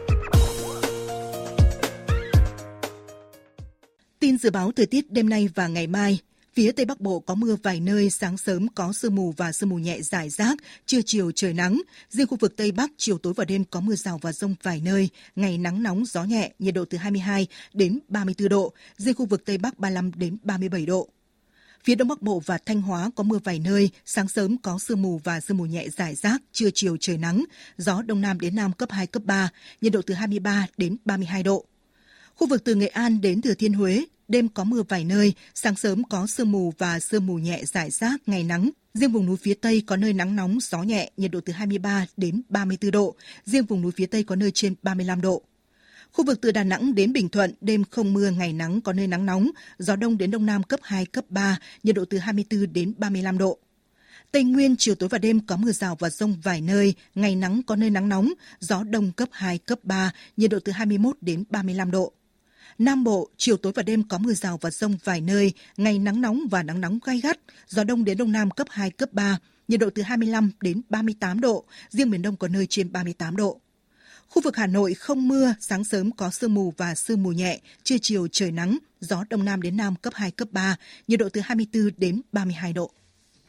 Tin dự báo thời tiết đêm nay và ngày mai. Phía Tây Bắc Bộ có mưa vài nơi, sáng sớm có sương mù và sương mù nhẹ rải rác, trưa chiều trời nắng. Riêng khu vực Tây Bắc, chiều tối và đêm có mưa rào và dông vài nơi, ngày nắng nóng gió nhẹ, nhiệt độ từ hai mươi hai đến ba mươi tư độ, riêng khu vực Tây Bắc ba mươi lăm đến ba mươi bảy độ. Phía Đông Bắc Bộ và Thanh Hóa có mưa vài nơi, sáng sớm có sương mù và sương mù nhẹ rải rác, trưa chiều trời nắng, gió Đông Nam đến Nam cấp hai, cấp ba, nhiệt độ từ hai mươi ba đến ba mươi hai độ. Khu vực từ Nghệ An đến Thừa Thiên Huế, đêm có mưa vài nơi, sáng sớm có sương mù và sương mù nhẹ rải rác, ngày nắng. Riêng vùng núi phía Tây có nơi nắng nóng, gió nhẹ, nhiệt độ từ hai mươi ba đến ba mươi tư độ. Riêng vùng núi phía Tây có nơi trên ba mươi lăm độ. Khu vực từ Đà Nẵng đến Bình Thuận, đêm không mưa, ngày nắng, có nơi nắng nóng, gió Đông đến Đông Nam cấp hai, cấp ba, nhiệt độ từ hai mươi tư đến ba mươi lăm độ. Tây Nguyên, chiều tối và đêm có mưa rào và dông vài nơi, ngày nắng có nơi nắng nóng, gió Đông cấp hai, cấp ba, nhiệt độ từ hai mươi mốt đến ba mươi lăm độ. Nam Bộ, chiều tối và đêm có mưa rào và dông vài nơi, ngày nắng nóng và nắng nóng gay gắt, gió Đông đến Đông Nam cấp hai, cấp ba, nhiệt độ từ hai mươi lăm đến ba mươi tám độ, riêng miền Đông có nơi trên ba mươi tám độ. Khu vực Hà Nội không mưa, sáng sớm có sương mù và sương mù nhẹ, trưa chiều trời nắng, gió Đông Nam đến Nam cấp hai, cấp ba, nhiệt độ từ hai mươi tư đến ba mươi hai độ.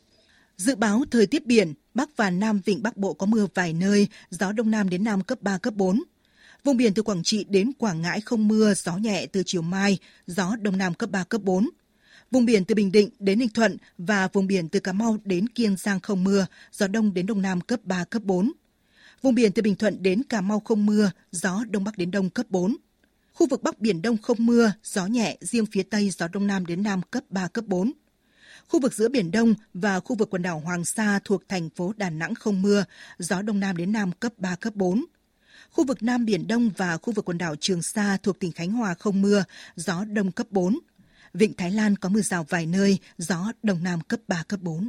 Dự báo thời tiết biển, Bắc và Nam Vịnh Bắc Bộ có mưa vài nơi, gió Đông Nam đến Nam cấp ba, cấp bốn. Vùng biển từ Quảng Trị đến Quảng Ngãi không mưa, gió nhẹ từ chiều mai, gió Đông Nam cấp ba, cấp bốn. Vùng biển từ Bình Định đến Ninh Thuận và vùng biển từ Cà Mau đến Kiên Giang không mưa, gió Đông đến Đông Nam cấp ba, cấp bốn. Vùng biển từ Bình Thuận đến Cà Mau không mưa, gió Đông Bắc đến Đông cấp bốn. Khu vực Bắc Biển Đông không mưa, gió nhẹ, riêng phía Tây gió Đông Nam đến Nam cấp ba, cấp bốn. Khu vực giữa Biển Đông và khu vực quần đảo Hoàng Sa thuộc thành phố Đà Nẵng không mưa, gió Đông Nam đến Nam cấp ba, cấp bốn. Khu vực Nam Biển Đông và khu vực quần đảo Trường Sa thuộc tỉnh Khánh Hòa không mưa, gió Đông cấp bốn. Vịnh Thái Lan có mưa rào vài nơi, gió Đông Nam cấp ba, cấp bốn.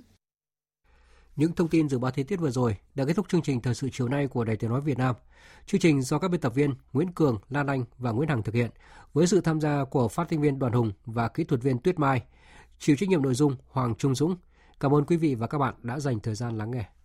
Những thông tin dự báo thời tiết vừa rồi đã kết thúc chương trình Thời sự chiều nay của Đài Tiếng nói Việt Nam. Chương trình do các biên tập viên Nguyễn Cường, Lan Anh và Nguyễn Hằng thực hiện, với sự tham gia của phát thanh viên Đoàn Hùng và kỹ thuật viên Tuyết Mai. Chịu trách nhiệm nội dung Hoàng Trung Dũng. Cảm ơn quý vị và các bạn đã dành thời gian lắng nghe.